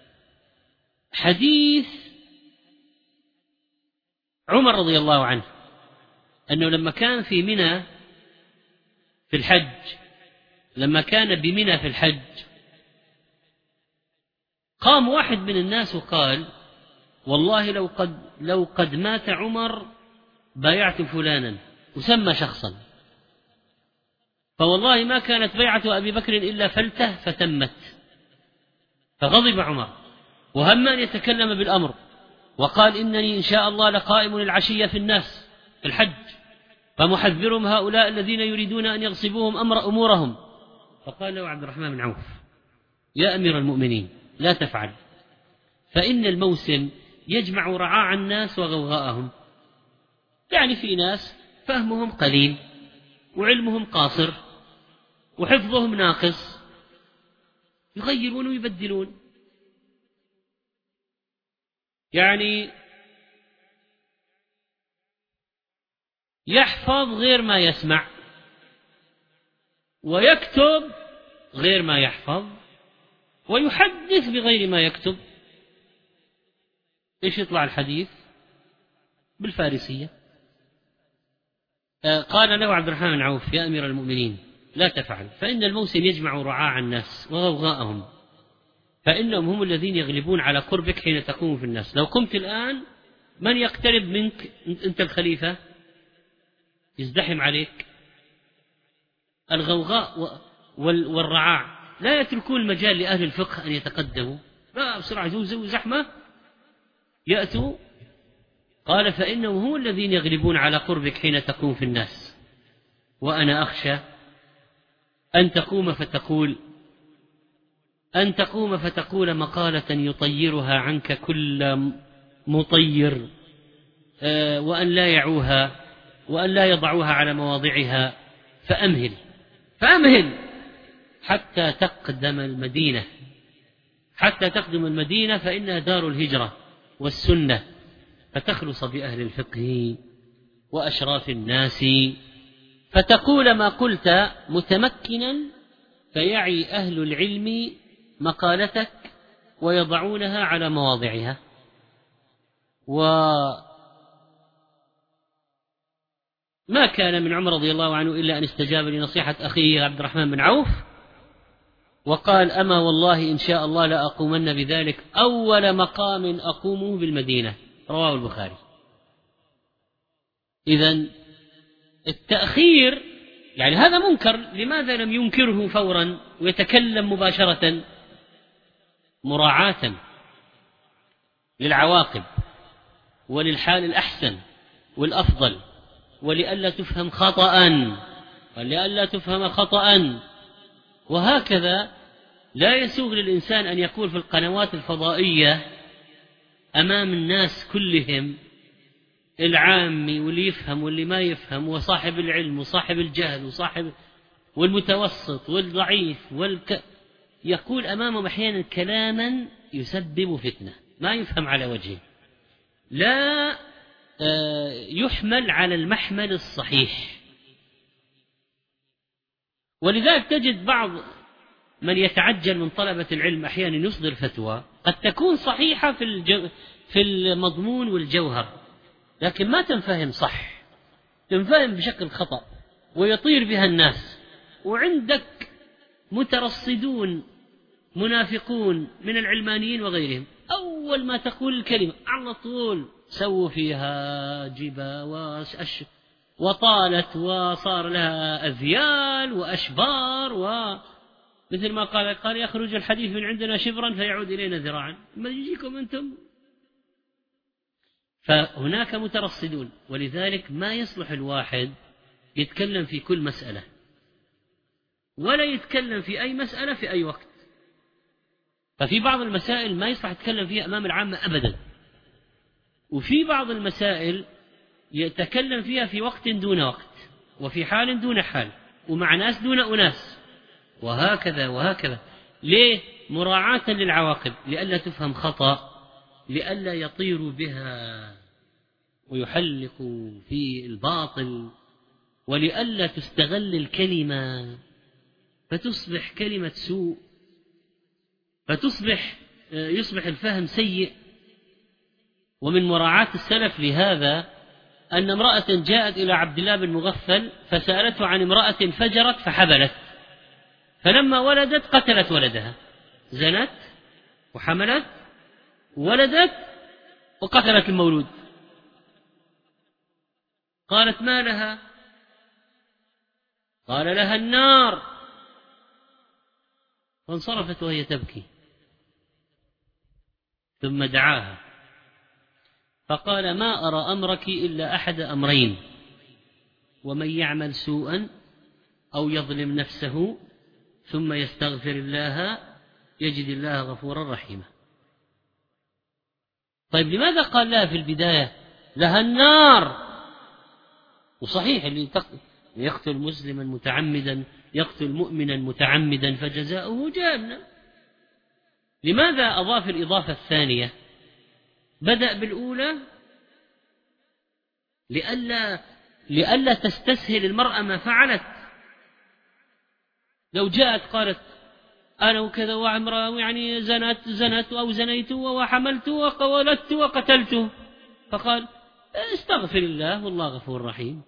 حديث عمر رضي الله عنه أنه لما كان في منى في الحج، لما كان بمنى في الحج، قام واحد من الناس وقال: والله لو قد مات عمر بايعت فلانا، وسمى شخصا، فوالله ما كانت بيعة أبي بكر إلا فلتة فتمت. فغضب عمر وهم أن يتكلم بالأمر، وقال: إنني إن شاء الله لقائم العشية في الناس في الحج، فمحذرهم هؤلاء الذين يريدون أن يغصبوهم أمورهم. فقال له عبد الرحمن بن عوف: يا أمير المؤمنين، لا تفعل، فإن الموسم يجمع رعاع الناس وغوغاءهم. يعني في ناس فهمهم قليل وعلمهم قاصر وحفظهم ناقص، يغيرون ويبدلون، يعني يحفظ غير ما يسمع، ويكتب غير ما يحفظ، ويحدث بغير ما يكتب. إيش يطلع الحديث؟ بالفارسية. قال له عبد الرحمن بن عوف: يا أمير المؤمنين، لا تفعل، فإن الموسم يجمع رعاع الناس وغوغاءهم، فإنهم هم الذين يغلبون على قربك حين تقوم في الناس. لو قمت الآن من يقترب منك؟ أنت الخليفة، يزدحم عليك الغوغاء والرعاع، لا يتركون المجال لأهل الفقه أن يتقدموا، لا بسرعة زوزوا زحمة يأتوا. قال فإنهم هم الذين يغلبون على قربك حين تقوم في الناس، وأنا أخشى أن تقوم فتقول مقالة يطيرها عنك كل مطير، وأن لا يعوها وأن لا يضعوها على مواضعها، فأمهل حتى تقدم المدينة فإنها دار الهجرة والسنة، فتخلص بأهل الفقه وأشراف الناس، فتقول ما قلت متمكنا، فيعي أهل العلم مقالتك ويضعونها على مواضعها. وما كان من عمر رضي الله عنه إلا أن استجاب لنصيحة أخيه عبد الرحمن بن عوف، وقال أما والله إن شاء الله لأقومن بذلك أول مقام أقومه بالمدينة، رواه البخاري. إذن التأخير يعني هذا منكر، لماذا لم ينكره فورا ويتكلم مباشرة؟ مراعاة للعواقب وللحال الأحسن والأفضل، ولئلا تفهم خطأ. وهكذا لا يسوغ للإنسان أن يقول في القنوات الفضائية أمام الناس كلهم، العامي واللي يفهم واللي ما يفهم، وصاحب العلم وصاحب الجهل والمتوسط والضعيف يقول أمامهم أحيانا كلاما يسبب فتنة ما يفهم على وجهه، لا يحمل على المحمل الصحيح. ولذلك تجد بعض من يتعجل من طلبة العلم أحيانا يصدر فتوى قد تكون صحيحة في المضمون والجوهر، لكن ما تنفهم صح، تنفهم بشكل خطأ ويطير بها الناس. وعندك مترصدون منافقون من العلمانيين وغيرهم، أول ما تقول الكلمة على طول سووا فيها جبا وطالت وصار لها أذيال وأشبار، ومثل ما قال يخرج الحديث من عندنا شبرا فيعود إلينا ذراعا، ما يجيكم أنتم. فهناك مترصدون، ولذلك ما يصلح الواحد يتكلم في كل مسألة، ولا يتكلم في أي مسألة في أي وقت. ففي بعض المسائل ما يصلح يتكلم فيها أمام العامة أبدا، وفي بعض المسائل يتكلم فيها في وقت دون وقت، وفي حال دون حال، ومع ناس دون أناس، وهكذا. ليه؟ مراعاة للعواقب، لئلا تفهم خطأ، لئلا يطير بها ويحلق في الباطل، ولئلا تستغل الكلمة فتصبح كلمة سوء، يصبح الفهم سيء. ومن مراعاة السلف لهذا أن امرأة جاءت إلى عبد الله بن مغفل فسألته عن امرأة فجرت فحبلت، فلما ولدت قتلت ولدها، زنت وحملت ولدت وقتلت المولود. قالت ما لها؟ قال لها النار، فانصرفت وهي تبكي، ثم دعاها فقال ما أرى أمرك إلا أحد أمرين، ومن يعمل سوءا أو يظلم نفسه ثم يستغفر الله يجد الله غفورا رحيما. طيب لماذا قال لها في البداية لها النار؟ وصحيح اللي يقتل مسلما متعمدا يقتل مؤمنا متعمدا فجزاؤه جهنم. لماذا أضاف الإضافة الثانية؟ بدأ بالأولى لئلا تستسهل المرأة ما فعلت. لو جاءت قالت أنا وكذا وعمرة يعني زنت أو زنيت وحملت وولدت وقتلت، فقال استغفر الله والله غفور رحيم،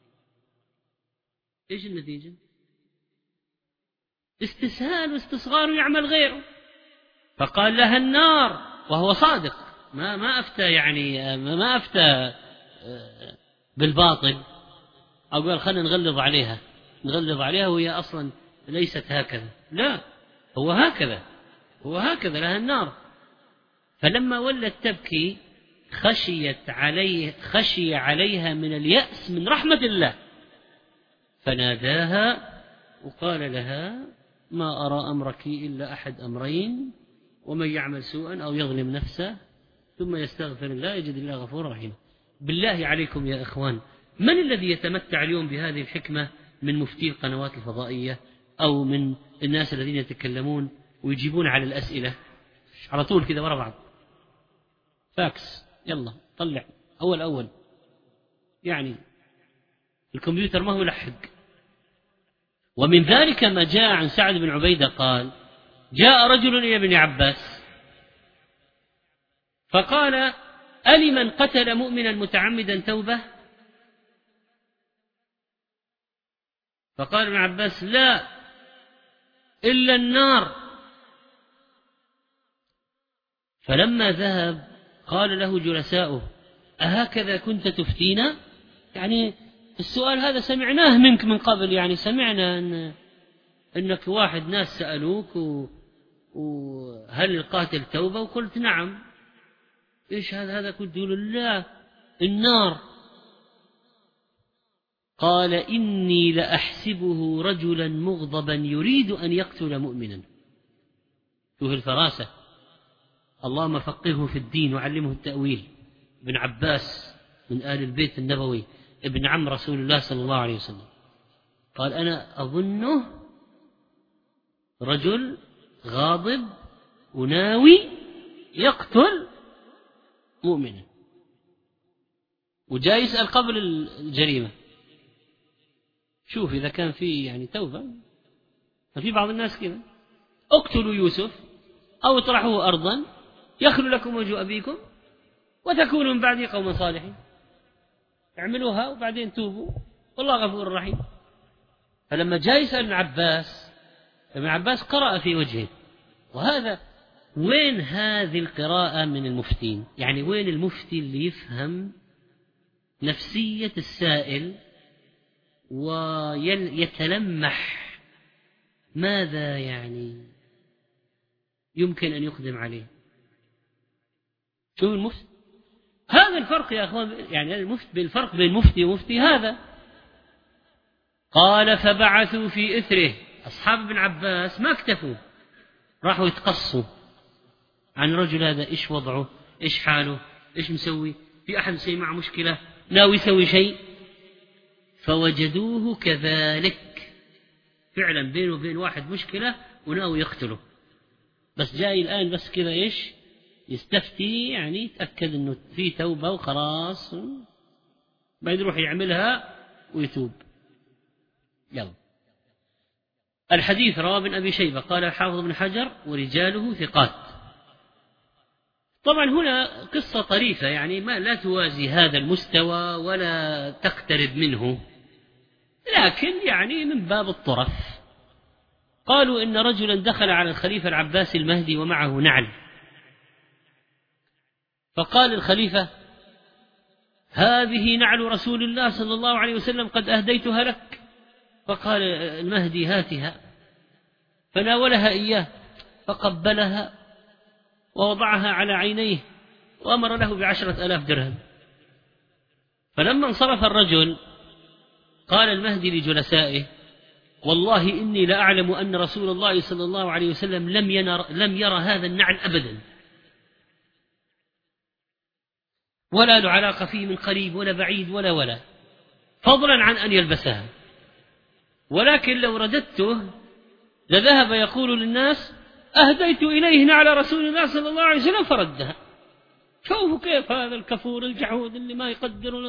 إيش النتيجة؟ استسهال واستصغار يعمل غيره. فقال لها النار، وهو صادق، ما أفتى يعني ما أفتى بالباطل، أو قال خلنا نغلظ عليها وهي أصلا ليست هكذا. لا، هو هكذا لها النار. فلما ولت تبكي خشي عليها من اليأس من رحمة الله، فناداها وقال لها ما أرى أمرك إلا أحد أمرين، ومن يعمل سوءا أو يظلم نفسه ثم يستغفر الله يجد الله غفورا رحيما. بالله عليكم يا إخوان، من الذي يتمتع اليوم بهذه الحكمة من مفتي القنوات الفضائية أو من الناس الذين يتكلمون ويجيبون على الأسئلة على طول كذا ورا بعض، فاكس يلا طلع أول يعني الكمبيوتر ما هو لحق. ومن ذلك ما جاء عن سعد بن عبيدة قال جاء رجل إلى ابن عباس فقال ألمن قتل مؤمنا متعمدا توبة؟ فقال ابن عباس لا إلا النار. فلما ذهب قال له جلساؤه أهكذا كنت تفتينا؟ يعني السؤال هذا سمعناه منك من قبل، يعني سمعنا أنك واحد ناس سألوك وهل القاتل توبة وقلت نعم. إيش هذا كنت تقول لا النار. قال إني لأحسبه رجلا مغضبا يريد أن يقتل مؤمنا. شوف الفراسة، اللهم فقهه في الدين وعلمه التأويل. ابن عباس من آل البيت النبوي ابن عم رسول الله صلى الله عليه وسلم قال أنا أظنه رجل غاضب وناوي يقتل مؤمنا، وجاي يسأل قبل الجريمة. شوف إذا كان في يعني توبة، ففي بعض الناس كذا اقتلوا يوسف أو اطرحوه أرضا يخلو لكم وجه أبيكم وتكونوا من بعده قوما صالحين، اعملوها وبعدين توبوا والله غفور رحيم. فلما جاء يسأل ابن عباس قرأ في وجهه. وهذا وين هذه القراءة من المفتين؟ يعني وين المفتي اللي يفهم نفسية السائل ويتلمح ماذا يعني يمكن أن يقدم عليه؟ شوف المفتي، هذا الفرق يا أخوان، يعني الفرق بين مفتي ومفتي هذا. قال فبعثوا في إثره، أصحاب ابن عباس ما اكتفوا، راحوا يتقصوا عن الرجل هذا، إيش وضعه، إيش حاله، إيش مسوي، في أحد مسوي معه مشكلة، ناوي يسوي شيء. فوجدوه كذلك فعلا بينه وبين واحد مشكلة وناوي يقتله، بس جاي الآن بس كذا إيش يستفتي، يعني يتأكد أنه في توبة وخلاص، بعد يروح يعملها ويتوب. يلا. الحديث رواه ابن أبي شيبة قال الحافظ بن حجر ورجاله ثقات. طبعا هنا قصة طريفة، يعني ما لا توازي هذا المستوى ولا تقترب منه، لكن يعني من باب الطرف. قالوا إن رجلا دخل على الخليفة العباسي المهدي ومعه نعل، فقال الخليفة هذه نعل رسول الله صلى الله عليه وسلم قد أهديتها لك. فقال المهدي هاتها، فناولها إياه فقبلها ووضعها على عينيه وأمر له ب10,000 درهم. فلما انصرف الرجل قال المهدي لجلسائه والله إني لأعلم أن رسول الله صلى الله عليه وسلم لم يرى هذا النعل أبدا، ولا له علاقة فيه من قريب ولا بعيد ولا فضلا عن أن يلبسها، ولكن لو رددته لذهب يقول للناس أهديت إليه نعل رسول الله صلى الله عليه وسلم فردها. شوفوا كيف هذا الكفور الجحود اللي ما يقدر،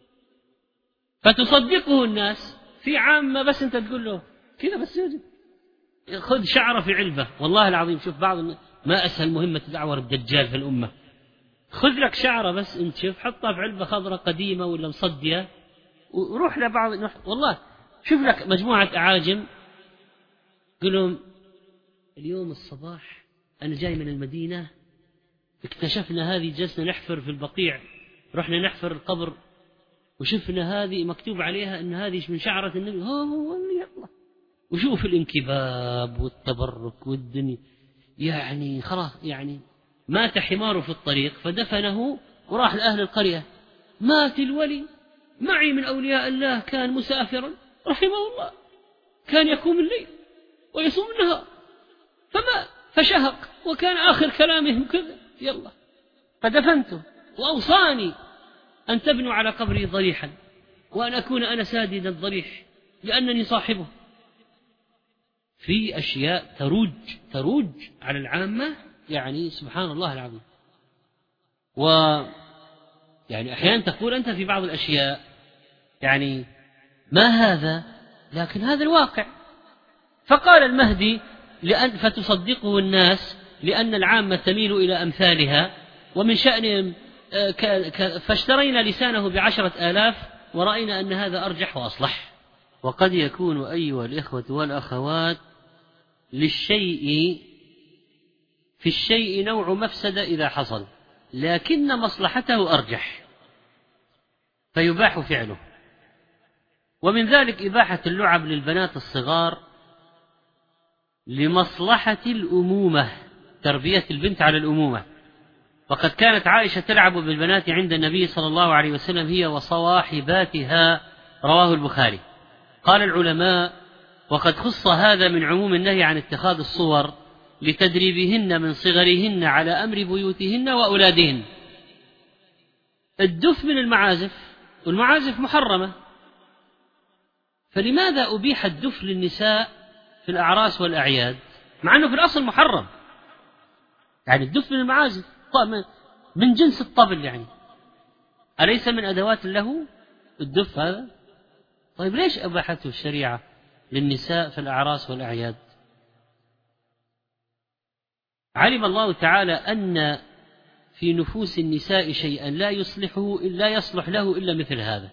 فتصدقه الناس في عامة، بس أنت تقول له كذا بس خذ شعره في علبة. والله العظيم شوف بعض ما أسهل مهمة دعوة الدجال في الأمة، خذ لك شعره بس أنت شوف حطها في علبة خضراء قديمة ولا مصدية وروح لبعض. والله شوف لك مجموعة أعاجم قل لهم اليوم الصباح أنا جاي من المدينة، اكتشفنا هذه، جلسنا نحفر في البقيع، رحنا نحفر القبر وشفنا هذه مكتوب عليها أن هذه من شعرة النبي. يلا وشوف الانكباب والتبرك والدنيا، يعني خلاص، يعني مات حماره في الطريق فدفنه وراح لأهل القرية. مات الولي معي من أولياء الله، كان مسافرا رحمه الله، كان يقوم الليل ويصوم النهار، فشهق، وكان آخر كلامهم كذا، يلا فدفنته، وأوصاني أن تبنوا على قبري ضريحا وأن أكون أنا سادد الضريح لأنني صاحبه. في أشياء تروج على العامة، يعني سبحان الله العظيم. ويعني أحيانا تقول أنت في بعض الأشياء يعني ما هذا، لكن هذا الواقع. فقال المهدي فتصدقه الناس لأن العامة تميل إلى أمثالها ومن شأنهم، فاشترينا لسانه ب10,000 ورأينا أن هذا أرجح وأصلح. وقد يكون أيها الإخوة والأخوات في الشيء نوع مفسدة إذا حصل، لكن مصلحته أرجح فيباح فعله. ومن ذلك إباحة اللعب للبنات الصغار لمصلحة الأمومة، تربية البنت على الأمومة. وقد كانت عائشة تلعب بالبنات عند النبي صلى الله عليه وسلم هي وصواحباتها، رواه البخاري. قال العلماء: وقد خص هذا من عموم النهي عن اتخاذ الصور لتدريبهن من صغرهن على أمر بيوتهن وأولادهن. الدف من المعازف، والمعازف محرمة، فلماذا أبيح الدف للنساء في الأعراس والأعياد مع أنه في الأصل محرم؟ يعني الدف من المعازف من جنس الطبل، يعني أليس من أدوات له الدف هذا؟ طيب ليش أباحته الشريعة للنساء في الأعراس والأعياد؟ علم الله تعالى أن في نفوس النساء شيئا لا يصلح له إلا مثل هذا.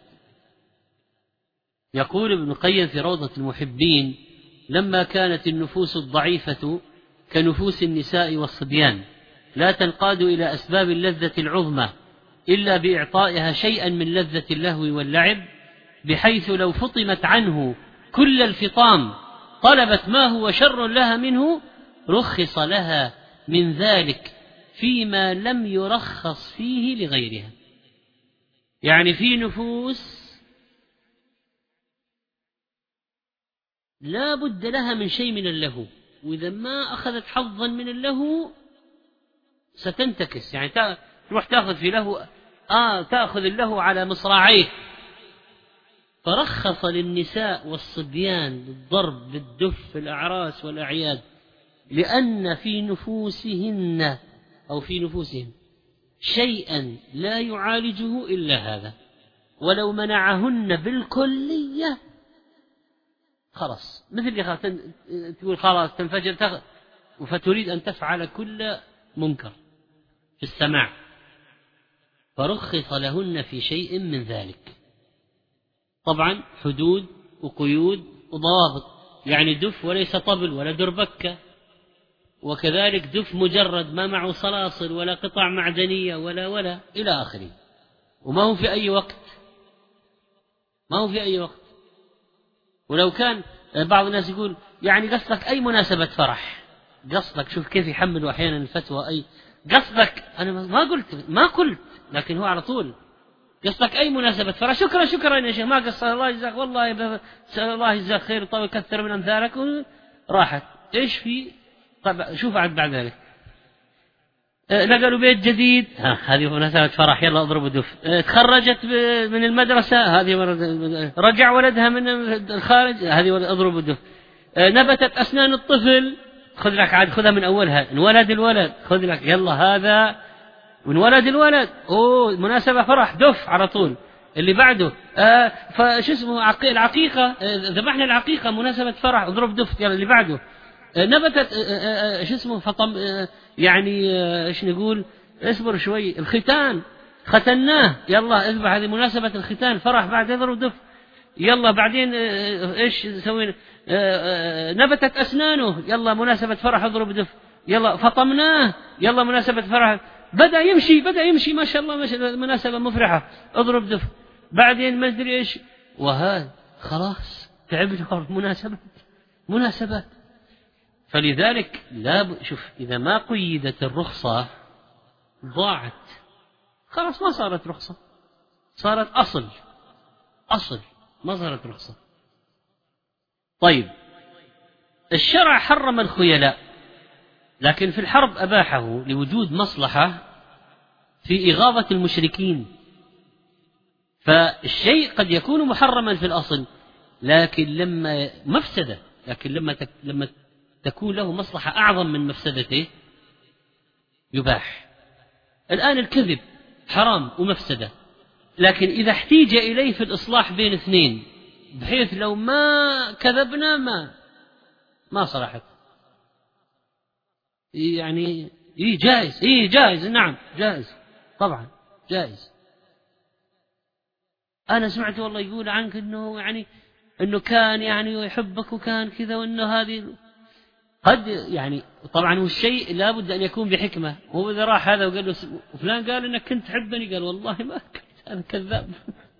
يقول ابن القيم في روضة المحبين: لما كانت النفوس الضعيفة كنفوس النساء والصبيان لا تنقاد إلى أسباب اللذة العظمى إلا بإعطائها شيئا من لذة اللهو واللعب، بحيث لو فطمت عنه كل الفطام طلبت ما هو شر لها منه، رخص لها من ذلك فيما لم يرخص فيه لغيرها. يعني في نفوس لا بد لها من شيء من اللهو، وإذا ما أخذت حظا من اللهو ستنتكس، يعني تروح تأخذ في لهو، تأخذ اللهو على مصراعيه. فرخص للنساء والصبيان بالضرب بالدف في الأعراس والأعياد، لأن في نفوسهن أو في نفوسهم شيئا لا يعالجه إلا هذا، ولو منعهن بالكلية خلاص، مثل تقول خلاص تنفجر فتريد أن تفعل كل منكر في السماع، فرخص لهن في شيء من ذلك. طبعا حدود وقيود وضوابط، يعني دف وليس طبل ولا دربكة، وكذلك دف مجرد ما معه صلاصل ولا قطع معدنية ولا إلى آخره. وما هو في أي وقت، ولو كان بعض الناس يقول يعني قصدك أي مناسبة فرح، قصدك شوف كيف يحملوا أحيانا الفتوى، أي قصدك، أنا ما قلت لكن هو على طول قصدك أي مناسبة فرح، شكرا يا شيخ، ما قصر، الله يجزاك، والله الله يجزاك خير وطول كثر من أمثالك، راحت. إيش في؟ طبعا شوف بعد ذلك نقلوا بيت جديد، هذه مناسبة فرح، يلا اضربوا دف. تخرجت من المدرسة، هذه رجع ولدها من الخارج، هذه اضربوا دف. نبتت أسنان الطفل، خذ لك عاد، خذها من أولها، انولد الولد، خذ لك يلا هذا، وانولد الولد، مناسبة فرح، دف على طول. اللي بعده فش اسمه العقيقة، ذبحنا العقيقة، مناسبة فرح، اضرب دف، يلا اللي بعده. نبتت فطم، يعني ايش نقول، اصبر شوي، الختان ختناه، يلا اذبح، هذه مناسبة الختان فرح، بعد يضرب دف. يلا بعدين ايش سوينا، نبتت أسنانه، يلا مناسبة فرح اضرب دف. يلا فطمناه، يلا مناسبة فرح، بدأ يمشي ما شاء الله، مناسبة مفرحة، اضرب دف، بعدين ما ادري ايش، وهذا خلاص تعبنا مناسبات. فلذلك شوف، إذا ما قيدت الرخصة ضاعت، خلاص ما صارت رخصة، صارت أصل ما صارت رخصة. طيب، الشرع حرم الخيلاء، لكن في الحرب أباحه لوجود مصلحة في إغاظة المشركين. فالشيء قد يكون محرما في الأصل، لكن لما مفسدة، لما تكون له مصلحة أعظم من مفسدته يباح. الآن الكذب حرام ومفسدة، لكن إذا احتيج إليه في الإصلاح بين اثنين، بحيث لو ما كذبنا ما صلحت، يعني جائز، نعم جائز، طبعا جائز. أنا سمعت والله يقول عنك إنه كان يحبك وكان كذا، وإنه هذه قد طبعا والشيء لا بد أن يكون بحكمة. هو إذا راح هذا وقال له فلان قال إنك كنت تحبني، قال والله ما كنت، أنا كذاب.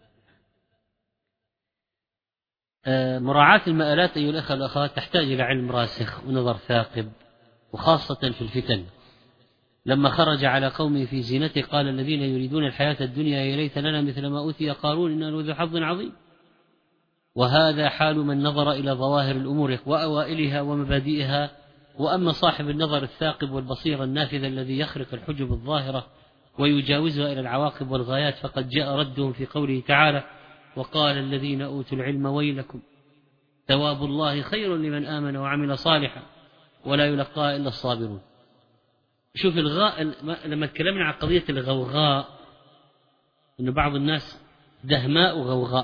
مراعاة المآلات أيها الأخوة والأخوات تحتاج إلى علم راسخ ونظر ثاقب، وخاصة في الفتن. لما خرج على قومه في زينته قال الذين يريدون الحياة الدنيا يا ليت لنا مثل ما أوتي قارون إنه لذو حظ عظيم. وهذا حال من نظر إلى ظواهر الأمور وأوائلها ومبادئها. وأما صاحب النظر الثاقب والبصيرة النافذة الذي يخرق الحجب الظاهرة ويجاوزها إلى العواقب والغايات، فقد جاء ردهم في قوله تعالى وقال الذين أوتوا العلم ويلكم ثواب الله خير لمن آمن وعمل صالحا ولا يلقاها إلا الصابرون. شوف لما تكلمنا عن قضية الغوغاء، إن بعض الناس دهماء وغوغاء،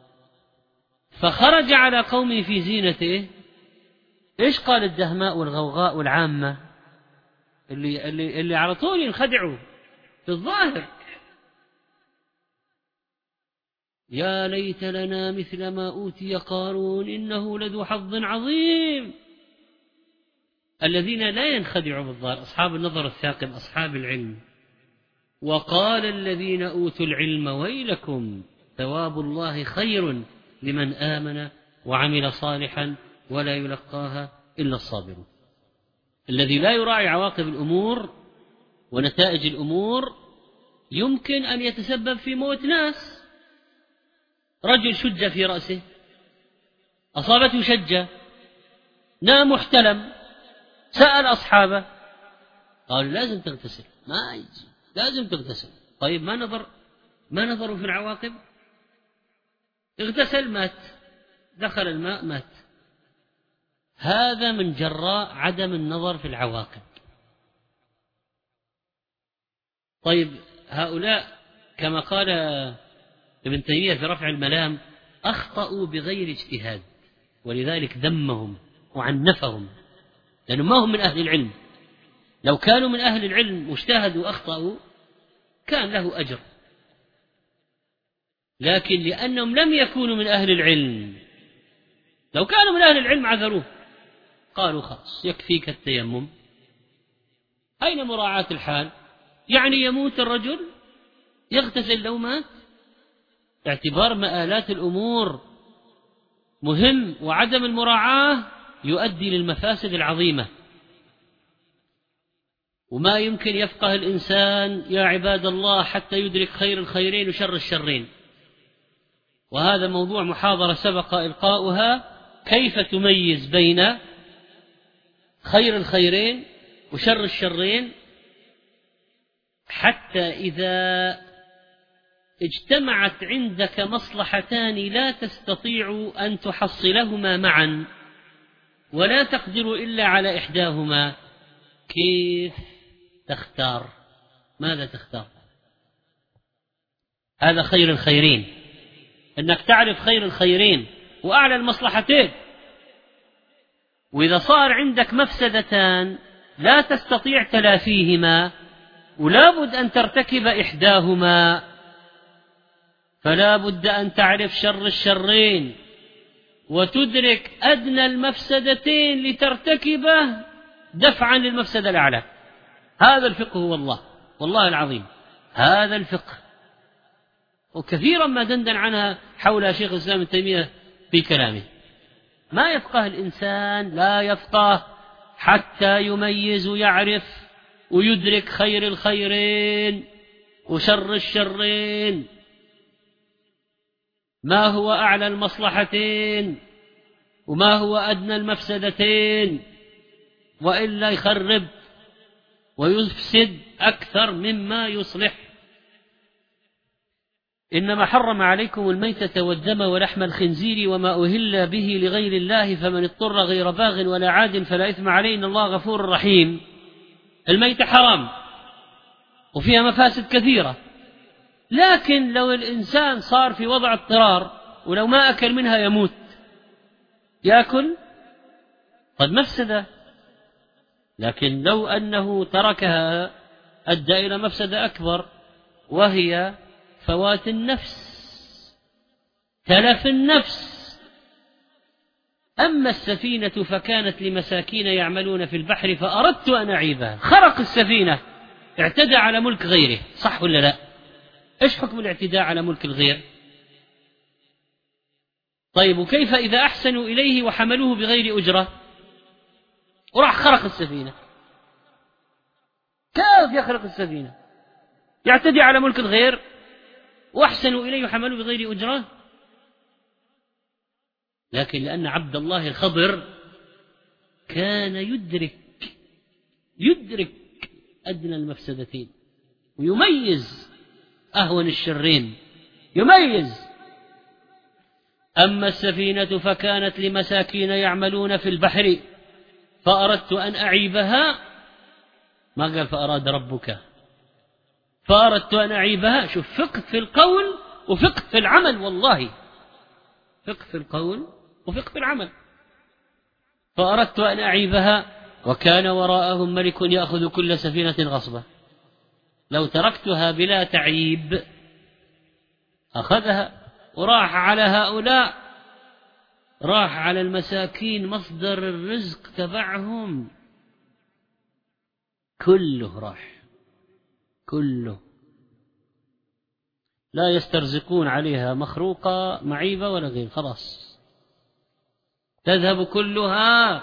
فخرج على قومه في زينته. إيش قال الدهماء والغوغاء والعامة اللي على طول ينخدعوا في الظاهر؟ يا ليت لنا مثل ما أوتي قارون إنه لذو حظ عظيم. الذين لا ينخدعوا بالظاهر، أصحاب النظر الثاقب، أصحاب العلم. وقال الذين أوتوا العلم ويلكم ثواب الله خير لمن آمن وعمل صالحا ولا يلقاها إلا الصابرون. الذي لا يراعي عواقب الأمور ونتائج الأمور يمكن أن يتسبب في موت ناس. رجل شج في رأسه، أصابته شجة، نام واحتلم، سأل أصحابه قالوا لازم تغتسل، ما يجي لازم تغتسل. طيب ما نظروا في العواقب؟ اغتسل مات، دخل الماء مات. هذا من جراء عدم النظر في العواقب. طيب هؤلاء كما قال ابن تيمية في رفع الملام أخطأوا بغير اجتهاد، ولذلك ذمهم وعنفهم، لأنه ما هم من أهل العلم. لو كانوا من أهل العلم واجتهدوا وأخطأوا كان له أجر، لكن لأنهم لم يكونوا من أهل العلم، لو كانوا من أهل العلم عذروه، قالوا خلاص يكفيك التيمم. أين مراعاة الحال؟ يموت الرجل يغتسل لو مات. اعتبار مآلات الأمور مهم، وعدم المراعاة يؤدي للمفاسد العظيمة. وما يمكن يفقه الإنسان يا عباد الله حتى يدرك خير الخيرين وشر الشرين. وهذا موضوع محاضرة سبق إلقاؤها، كيف تميز بين خير الخيرين وشر الشرين، حتى إذا اجتمعت عندك مصلحتان لا تستطيع أن تحصلهما معا ولا تقدر إلا على إحداهما، كيف تختار؟ ماذا تختار؟ هذا خير الخيرين، أنك تعرف خير الخيرين وأعلى المصلحتين. وإذا صار عندك مفسدتان لا تستطيع تلافيهما ولا بد أن ترتكب إحداهما، فلا بد أن تعرف شر الشرين وتدرك أدنى المفسدتين لترتكبه دفعا للمفسدة الأعلى. هذا الفقه والله العظيم هذا الفقه. وكثيرا ما دندن عنها حول شيخ الإسلام ابن تيمية في كلامه. ما يفقه الإنسان، لا يفقه حتى يميز ويعرف ويدرك خير الخيرين وشر الشرين، ما هو أعلى المصلحتين وما هو أدنى المفسدتين، وإلا يخرب ويفسد أكثر مما يصلح. إنما حرم عليكم الميتة والدم ولحم الخنزير وما أهل به لغير الله فمن اضطر غير باغ ولا عاد فلا إثم عليه إن الله غفور رحيم. الميتة حرام وفيها مفاسد كثيرة، لكن لو الإنسان صار في وضع اضطرار ولو ما أكل منها يموت، يأكل قد مفسدة، لكن لو أنه تركها أدى إلى مفسدة أكبر، وهي فوات النفس، تلف النفس. أما السفينة فكانت لمساكين يعملون في البحر فأردت أن أعيبها. خرق السفينة، اعتدى على ملك غيره، صح ولا لا؟ إيش حكم الاعتداء على ملك الغير؟ طيب، وكيف إذا أحسنوا إليه وحملوه بغير أجرة وراح خرق السفينة؟ كيف يخرق السفينة؟ يعتدي على ملك الغير وأحسنوا إليه وحملوه بغير أجرة. لكن لأن عبد الله الخضر كان يدرك أدنى المفسدتين ويميز أهون الشرين، يميز. أما السفينة فكانت لمساكين يعملون في البحر فأردت أن أعيبها، ما قال فأراد ربك، فأردت أن أعيبها. شوف، فقه في القول وفقه في العمل، والله فقه في القول وفقه في العمل. فأردت أن أعيبها وكان وراءهم ملك يأخذ كل سفينة غصبة. لو تركتها بلا تعيب أخذها وراح على هؤلاء، راح على المساكين، مصدر الرزق تبعهم كله راح، كله. لا يسترزقون عليها مخروقة معيبة ولا غير، خلاص تذهب كلها.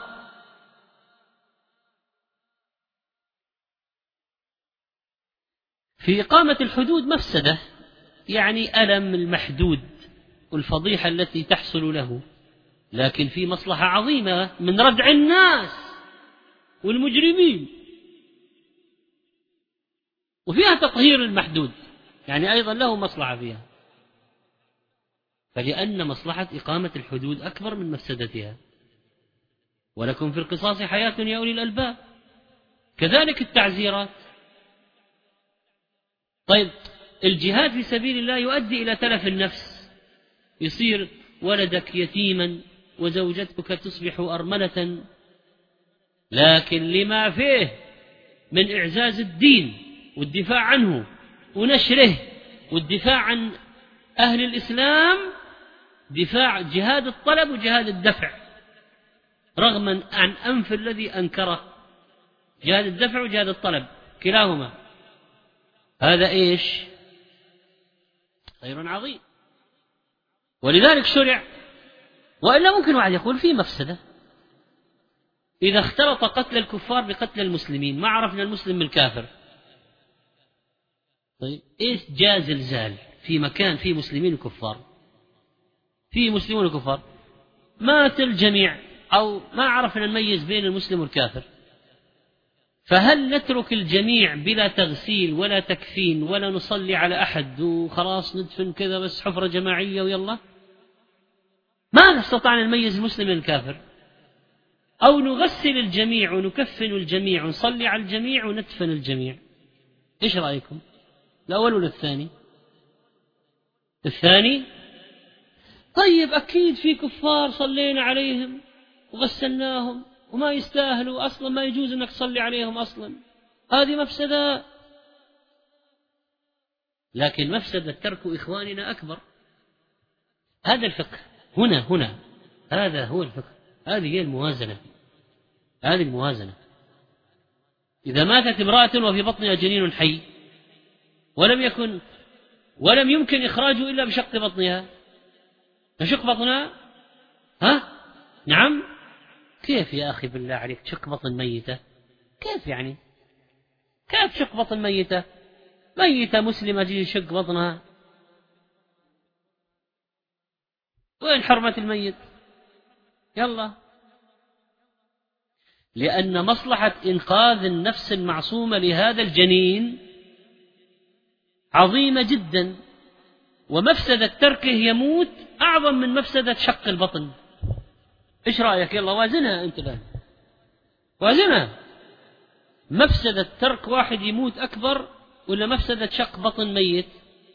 في إقامة الحدود مفسدة، يعني ألم المحدود والفضيحة التي تحصل له، لكن في مصلحة عظيمة من ردع الناس والمجرمين، وفيها تطهير المحدود، يعني أيضا له مصلحة فيها. فلأن مصلحة إقامة الحدود أكبر من مفسدتها. ولكم في القصاص حياة يا أولي الألباب. كذلك التعزيرات. طيب، الجهاد في سبيل الله يؤدي إلى تلف النفس، يصير ولدك يتيما وزوجتك تصبح أرملة، لكن لما فيه من إعزاز الدين والدفاع عنه ونشره والدفاع عن أهل الإسلام، دفاع جهاد الطلب وجهاد الدفع، رغما عن أنف الذي أنكره. جهاد الدفع وجهاد الطلب كلاهما، هذا إيش؟ خير عظيم. ولذلك شرع. وإلا ممكن واحد يقول فيه مفسدة، إذا اختلط قتل الكفار بقتل المسلمين، ما عرفنا المسلم من الكافر. طيب، إيش جاء زلزال في مكان فيه مسلمين وكفار، فيه مسلمون وكفار، مات الجميع أو ما عرفنا نميز بين المسلم والكافر، فهل نترك الجميع بلا تغسيل ولا تكفين ولا نصلي على أحد وخلاص ندفن كذا بس حفرة جماعية ويلا؟ ما نستطيع نميز المسلم من الكافر. أو نغسل الجميع ونكفن الجميع ونصلي على الجميع وندفن الجميع. إيش رأيكم؟ الأول ولا الثاني؟ الثاني. طيب، أكيد في كفار صلينا عليهم وغسلناهم وما يستاهلوا أصلا، ما يجوز أنك تصلي عليهم أصلا، هذه مفسدة. لكن مفسدة ترك إخواننا أكبر. هذا الفقه هنا هذا هو الفقه، هذه هي الموازنة، هذه الموازنة. إذا ماتت امرأة وفي بطنها جنين حي ولم يمكن إخراجه إلا بشق بطنها، نشق بطنها؟ نعم. كيف يا أخي بالله عليك شق بطن ميتة؟ كيف يعني؟ كيف شق بطن ميتة مسلمة تجي شق بطنها؟ وين حرمة الميت؟ يلا. لأن مصلحة إنقاذ النفس المعصومة لهذا الجنين عظيمة جدا، ومفسدة تركه يموت أعظم من مفسدة شق البطن. إيش رأيك؟ يلا وازنها أنت الآن، وازنها. مفسدة ترك واحد يموت أكبر ولا مفسدة شق بطن ميت؟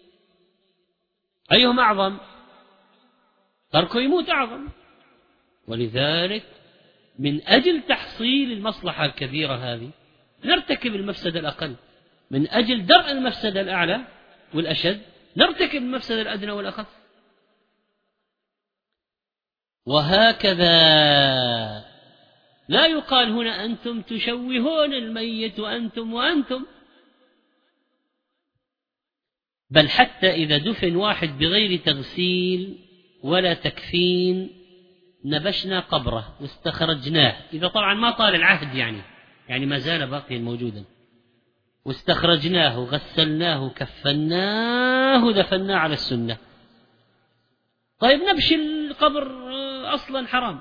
أيهما أعظم؟ تركه يموت أعظم. ولذلك من أجل تحصيل المصلحة الكبيرة هذه نرتكب المفسدة الأقل، من أجل درء المفسدة الأعلى والأشد نرتكب المفسدة الأدنى والأخف. وهكذا لا يقال هنا أنتم تشوهون الميت وأنتم، بل حتى إذا دفن واحد بغير تغسيل ولا تكفين نبشنا قبره واستخرجناه، إذا طبعا ما طال العهد يعني ما زال باقيا موجودا، واستخرجناه غسلناه كفناه دفناه على السنة. طيب نبش القبر أصلا حرام،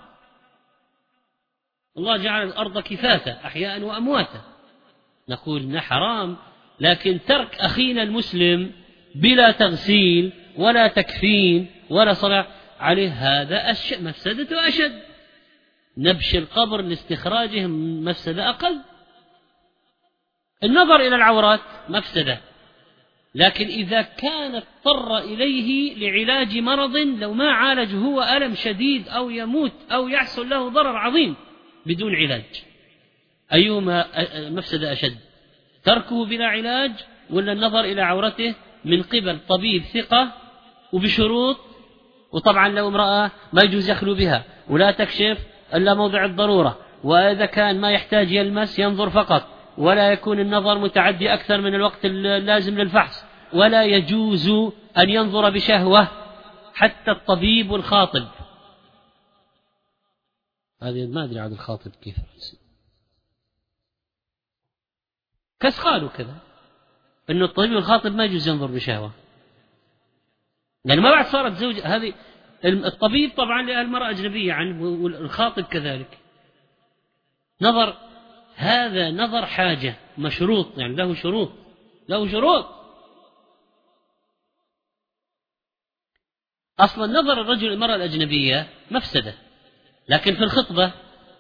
الله جعل الأرض كفاتا أحياء وأمواتا، نقول إنه حرام، لكن ترك أخينا المسلم بلا تغسيل ولا تكفين ولا صلاة عليه هذا مفسدته أشد. نبش القبر لاستخراجه مفسدة أقل. النظر إلى العورات مفسدة، لكن إذا كان اضطر إليه لعلاج مرض لو ما عالج هو ألم شديد أو يموت أو يحصل له ضرر عظيم بدون علاج، أيهما مفسدة أشد؟ تركه بلا علاج ولا النظر إلى عورته من قبل طبيب ثقة وبشروط؟ وطبعا لو امرأة ما يجوز يخلو بها ولا تكشف إلا موضع الضرورة، وإذا كان ما يحتاج يلمس ينظر فقط، ولا يكون النظر متعدي أكثر من الوقت اللازم للفحص، ولا يجوز أن ينظر بشهوة حتى الطبيب والخاطب. هذه ما أدري عن الخاطب كيف كس قالوا كذا إنه الطبيب والخاطب ما يجوز ينظر بشهوة، لأن ما بعد صارت زوجة. هذه الطبيب طبعا للمرأة أجنبية عنه والخاطب كذلك. نظر هذا نظر حاجة مشروط، يعني له شروط. أصلا نظر الرجل المرأة الأجنبية مفسدة، لكن في الخطبة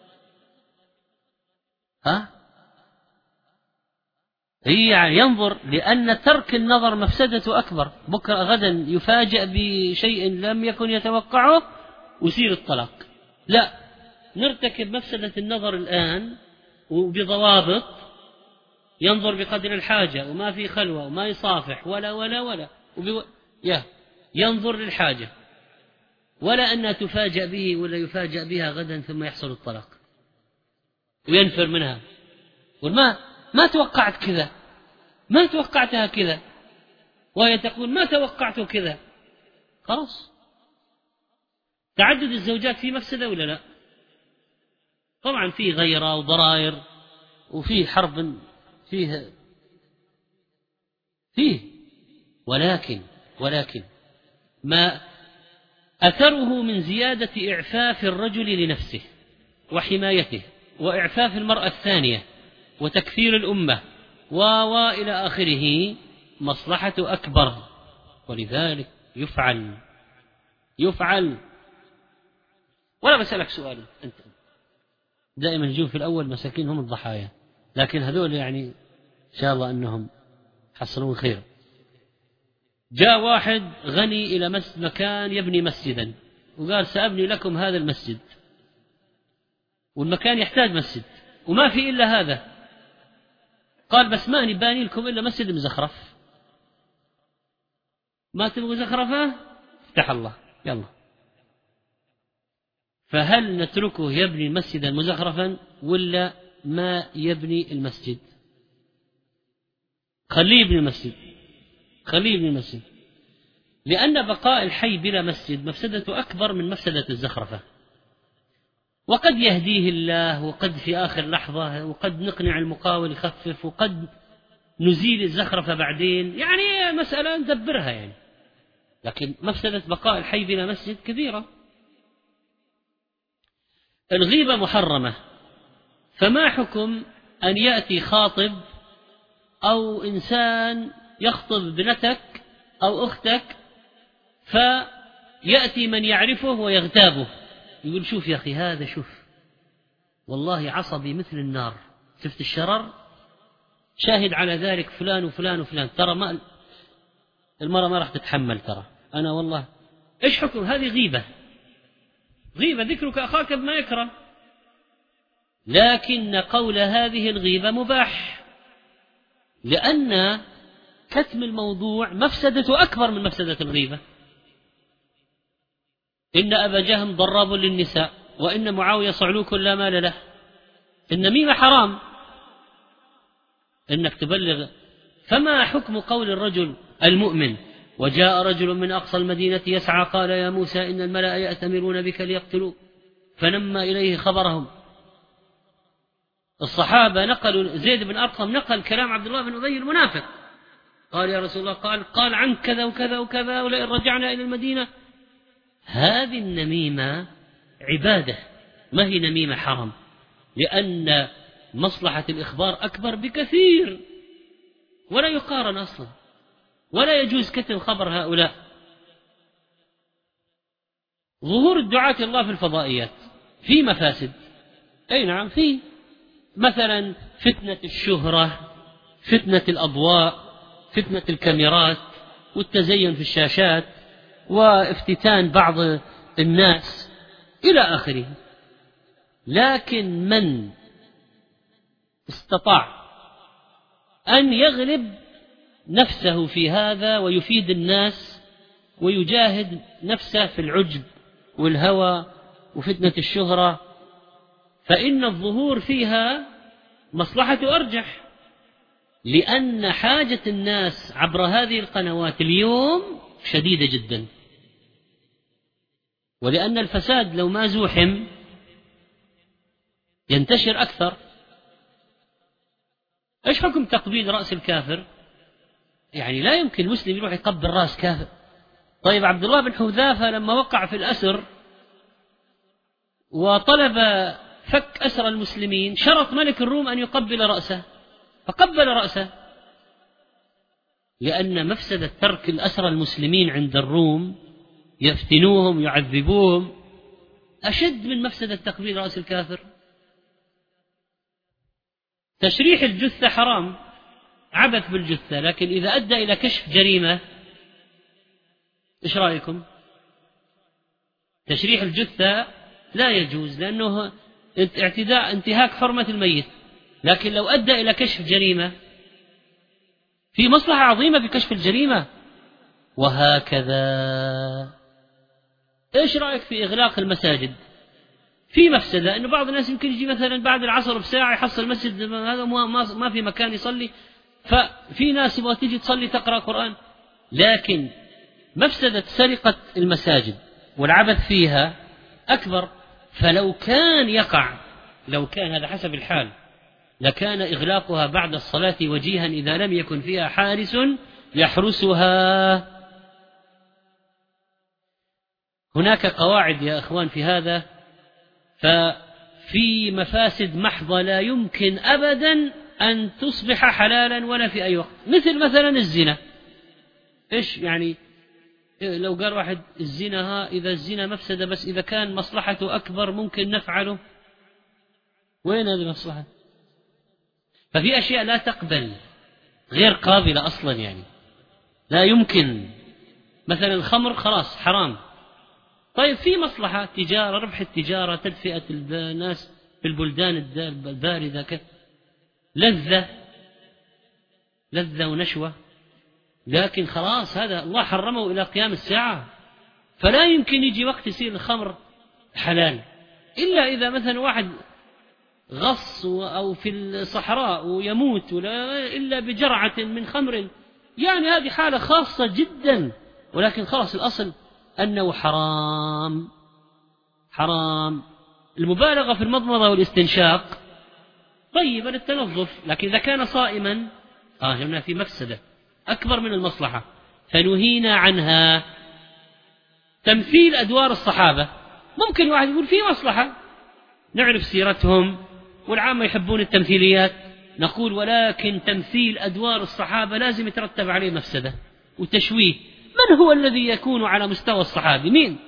هي يعني ينظر، لأن ترك النظر مفسدته أكبر. بكرة غدا يفاجأ بشيء لم يكن يتوقعه ويصير الطلاق. لا، نرتكب مفسدة النظر الآن وبضوابط، ينظر بقدر الحاجة وما في خلوة وما يصافح ولا ينظر للحاجة، ولا أنها تفاجأ به ولا يفاجأ بها غدا ثم يحصل الطلاق وينفر منها. ما توقعت كذا، ما توقعتها كذا، وهي تقول ما توقعت كذا. خلاص. تعدد الزوجات في مفسدة ولا لا؟ طبعا فيه غيرة وضرائر وفيه حرب فيه ولكن ما أثره من زيادة إعفاف الرجل لنفسه وحمايته وإعفاف المرأة الثانية وتكثير الأمة وإلى آخره مصلحة أكبر، ولذلك يفعل. ولا بسألك سؤال، أنت دائما نجوم في الأول مساكين هم الضحايا، لكن هذول يعني إن شاء الله أنهم حصلون خير. جاء واحد غني إلى مكان يبني مسجدا وقال سأبني لكم هذا المسجد، والمكان يحتاج مسجد وما في إلا هذا، قال بس ماني باني لكم إلا مسجد مزخرف، ما تبغوا زخرفة افتح الله يلا. فهل نتركه يبني مسجدا مزخرفا ولا ما يبني المسجد؟ خليه ابن المسجد، خليه ابن المسجد، لأن بقاء الحي بلا مسجد مفسدته أكبر من مفسدة الزخرفة. وقد يهديه الله، وقد في آخر لحظة، وقد نقنع المقاول يخفف، وقد نزيل الزخرفة بعدين، يعني مسألة ندبرها يعني. لكن مفسدة بقاء الحي بلا مسجد كبيرة. الغيبة محرمة، فما حكم أن يأتي خاطب أو إنسان يخطب ابنتك أو أختك، فيأتي من يعرفه ويغتابه، يقول شوف يا أخي هذا، شوف والله عصبي مثل النار، شفت الشرر، شاهد على ذلك فلان وفلان وفلان، ترى ما المرأة ما راح تتحمل، ترى أنا والله. إيش حكم؟ هذه غيبة، غيبة، ذكرك أخاك بما يكره. لكن قول هذه الغيبة مباح، لأن كتم الموضوع مفسدته أكبر من مفسدة الغيبة. إن أبا جهم ضراب للنساء، وإن معاوية صعلوك لا مال له. النميمة حرام إنك تبلغ. فما حكم قول الرجل المؤمن: وجاء رجل من أقصى المدينة يسعى قال يا موسى إن الملأ يأتمرون بك ليقتلوك، فنمى إليه خبرهم. الصحابة نقلوا، زيد بن أرقم نقل كلام عبد الله بن أبي المنافق، قال يا رسول الله قال عنك كذا وكذا وكذا، ولئن رجعنا إلى المدينة. هذه النميمة عبادة، ما هي نميمة حرام، لأن مصلحة الإخبار أكبر بكثير، ولا يقارن أصلا، ولا يجوز كتم خبر هؤلاء. ظهور الدعاة الله في الفضائيات في مفاسد، أي نعم، في مثلا فتنة الشهرة، فتنة الأضواء، فتنة الكاميرات، والتزين في الشاشات، وافتتان بعض الناس إلى آخره. لكن من استطاع أن يغلب نفسه في هذا ويفيد الناس ويجاهد نفسه في العجب والهوى وفتنة الشهرة، فإن الظهور فيها مصلحة أرجح، لأن حاجة الناس عبر هذه القنوات اليوم شديدة جدا، ولأن الفساد لو ما زوحم ينتشر أكثر. إيش حكم تقبيل رأس الكافر؟ يعني لا يمكن المسلم يروح يقبل رأس كافر. طيب عبد الله بن حذافة لما وقع في الأسر وطلب فك أسر المسلمين، شرط ملك الروم أن يقبل رأسه، فقبل رأسه، لأن مفسدة ترك الأسر المسلمين عند الروم يفتنوهم يعذبوهم أشد من مفسدة تقبيل رأس الكافر. تشريح الجثة حرام، عبث بالجثة، لكن إذا أدى إلى كشف جريمة، إيش رأيكم؟ تشريح الجثة لا يجوز، لأنه اعتداء، انتهاك حرمة الميت. لكن لو أدى إلى كشف جريمة، في مصلحة عظيمة بكشف الجريمة. وهكذا إيش رأيك في إغلاق المساجد؟ في مفسدة، أنه بعض الناس يمكن يجي مثلا بعد العصر بساعة يحصل المسجد هذا ما في مكان يصلي، ففي ناس يبغى تيجي تصلي تقرأ قرآن. لكن مفسدة سرقة المساجد والعبث فيها أكبر. فلو كان يقع، لو كان هذا حسب الحال، لكان إغلاقها بعد الصلاة وجيها إذا لم يكن فيها حارس يحرسها. هناك قواعد يا أخوان في هذا، ففي مفاسد محضة لا يمكن أبدا أن تصبح حلالا ولا في أي وقت، مثلا الزنا. إيش يعني لو قال واحد الزنا إذا الزنا مفسدة، بس إذا كان مصلحته أكبر ممكن نفعله، وين هذه المصلحة؟ ففي أشياء لا تقبل، غير قابلة أصلا، يعني لا يمكن. مثلا الخمر خلاص حرام، طيب في مصلحة تجارة، ربح التجارة، تدفئة الناس في البلدان الباردة، لذة ونشوة، لكن خلاص هذا الله حرمه إلى قيام الساعة، فلا يمكن يجي وقت يصير الخمر حلال، إلا إذا مثلا واحد غص أو في الصحراء ويموت إلا بجرعة من خمر، يعني هذه حالة خاصة جدا، ولكن خلاص الأصل أنه حرام. حرام المبالغة في المضمضة والاستنشاق طيبا التنظف، لكن إذا كان صائما هنا في مفسدة أكبر من المصلحة فنهينا عنها. تمثيل أدوار الصحابة ممكن واحد يقول فيه مصلحة، نعرف سيرتهم والعامة يحبون التمثيليات، نقول ولكن تمثيل أدوار الصحابة لازم يترتب عليه مفسدة وتشويه. من هو الذي يكون على مستوى الصحابي؟ من؟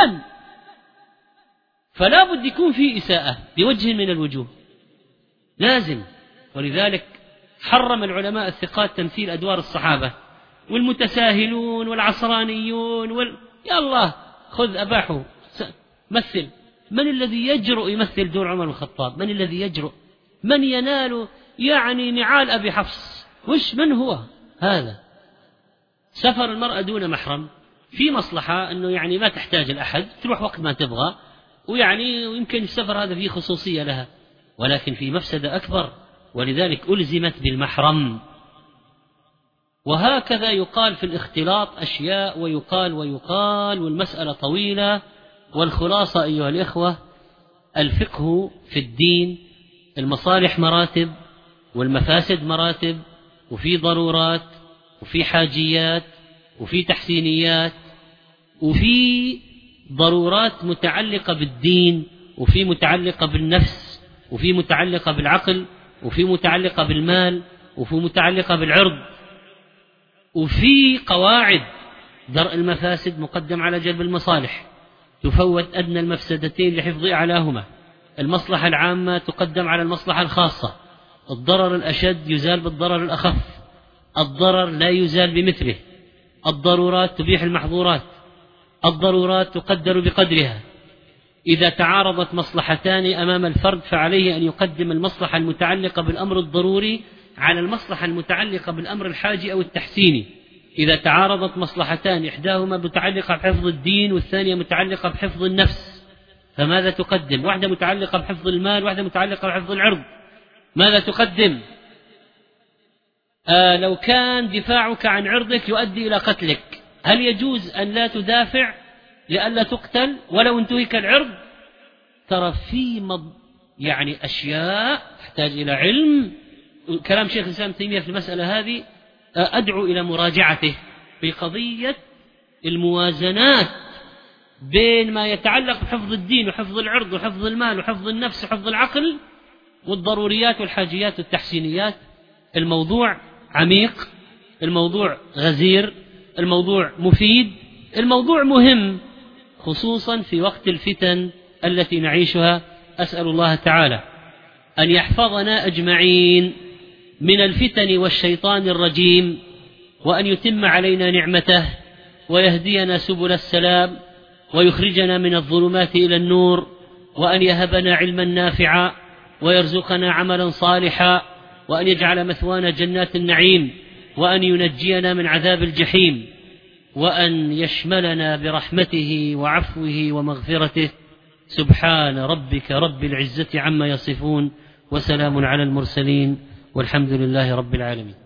فلا بد يكون فيه إساءة بوجه من الوجوه لازم. ولذلك حرم العلماء الثقات تمثيل أدوار الصحابة، والمتساهلون والعصرانيون يا الله خذ أباحوا مثل. من الذي يجرؤ يمثل دور عمر الخطاب؟ من الذي يجرؤ؟ من ينال يعني نعال أبي حفص؟ من هو هذا؟ سفر المرأة دون محرم في مصلحة أنه يعني ما تحتاج الأحد، تروح وقت ما تبغى، ويعني ويمكن السفر هذا فيه خصوصية لها، ولكن في مفسدة أكبر، ولذلك ألزمت بالمحرم. وهكذا يقال في الاختلاط أشياء ويقال والمسألة طويلة. والخلاصة أيها الإخوة، الفقه في الدين المصالح مراتب والمفاسد مراتب، وفي ضرورات وفي حاجيات وفي تحسينيات، وفي ضرورات متعلقة بالدين، وفي متعلقة بالنفس، وفي متعلقة بالعقل، وفي متعلقة بالمال، وفي متعلقة بالعرض، وفي قواعد درء المفاسد مقدم على جلب المصالح، تفوت أدنى المفسدتين لحفظ أعلاهما، المصلحة العامة تقدم على المصلحة الخاصة، الضرر الأشد يزال بالضرر الأخف، الضرر لا يزال بمثله، الضرورات تبيح المحظورات، الضرورات تقدر بقدرها. إذا تعارضت مصلحتان أمام الفرد فعليه أن يقدم المصلحة المتعلقة بالأمر الضروري على المصلحة المتعلقة بالأمر الحاجي أو التحسيني. إذا تعارضت مصلحتان إحداهما متعلقة بحفظ الدين والثانية متعلقة بحفظ النفس، فماذا تقدم؟ واحدة متعلقة بحفظ المال، واحدة متعلقة بحفظ العرض، ماذا تقدم؟ لو كان دفاعك عن عرضك يؤدي إلى قتلك، هل يجوز أن لا تدافع لئلا تقتل ولو انتهك العرض؟ ترى في يعني أشياء تحتاج إلى علم. كلام شيخ الإسلام تيمية في المسألة هذه أدعو إلى مراجعته في قضية الموازنات بين ما يتعلق بحفظ الدين وحفظ العرض وحفظ المال وحفظ النفس وحفظ العقل والضروريات والحاجيات والتحسينيات. الموضوع عميق، الموضوع غزير، الموضوع مفيد، الموضوع مهم، خصوصا في وقت الفتن التي نعيشها. أسأل الله تعالى أن يحفظنا أجمعين من الفتن والشيطان الرجيم، وأن يتم علينا نعمته ويهدينا سبل السلام ويخرجنا من الظلمات إلى النور، وأن يهبنا علما نافعا ويرزقنا عملا صالحا، وأن يجعل مثوانا جنات النعيم، وأن ينجينا من عذاب الجحيم، وأن يشملنا برحمته وعفوه ومغفرته. سبحان ربك رب العزة عما يصفون، وسلام على المرسلين، والحمد لله رب العالمين.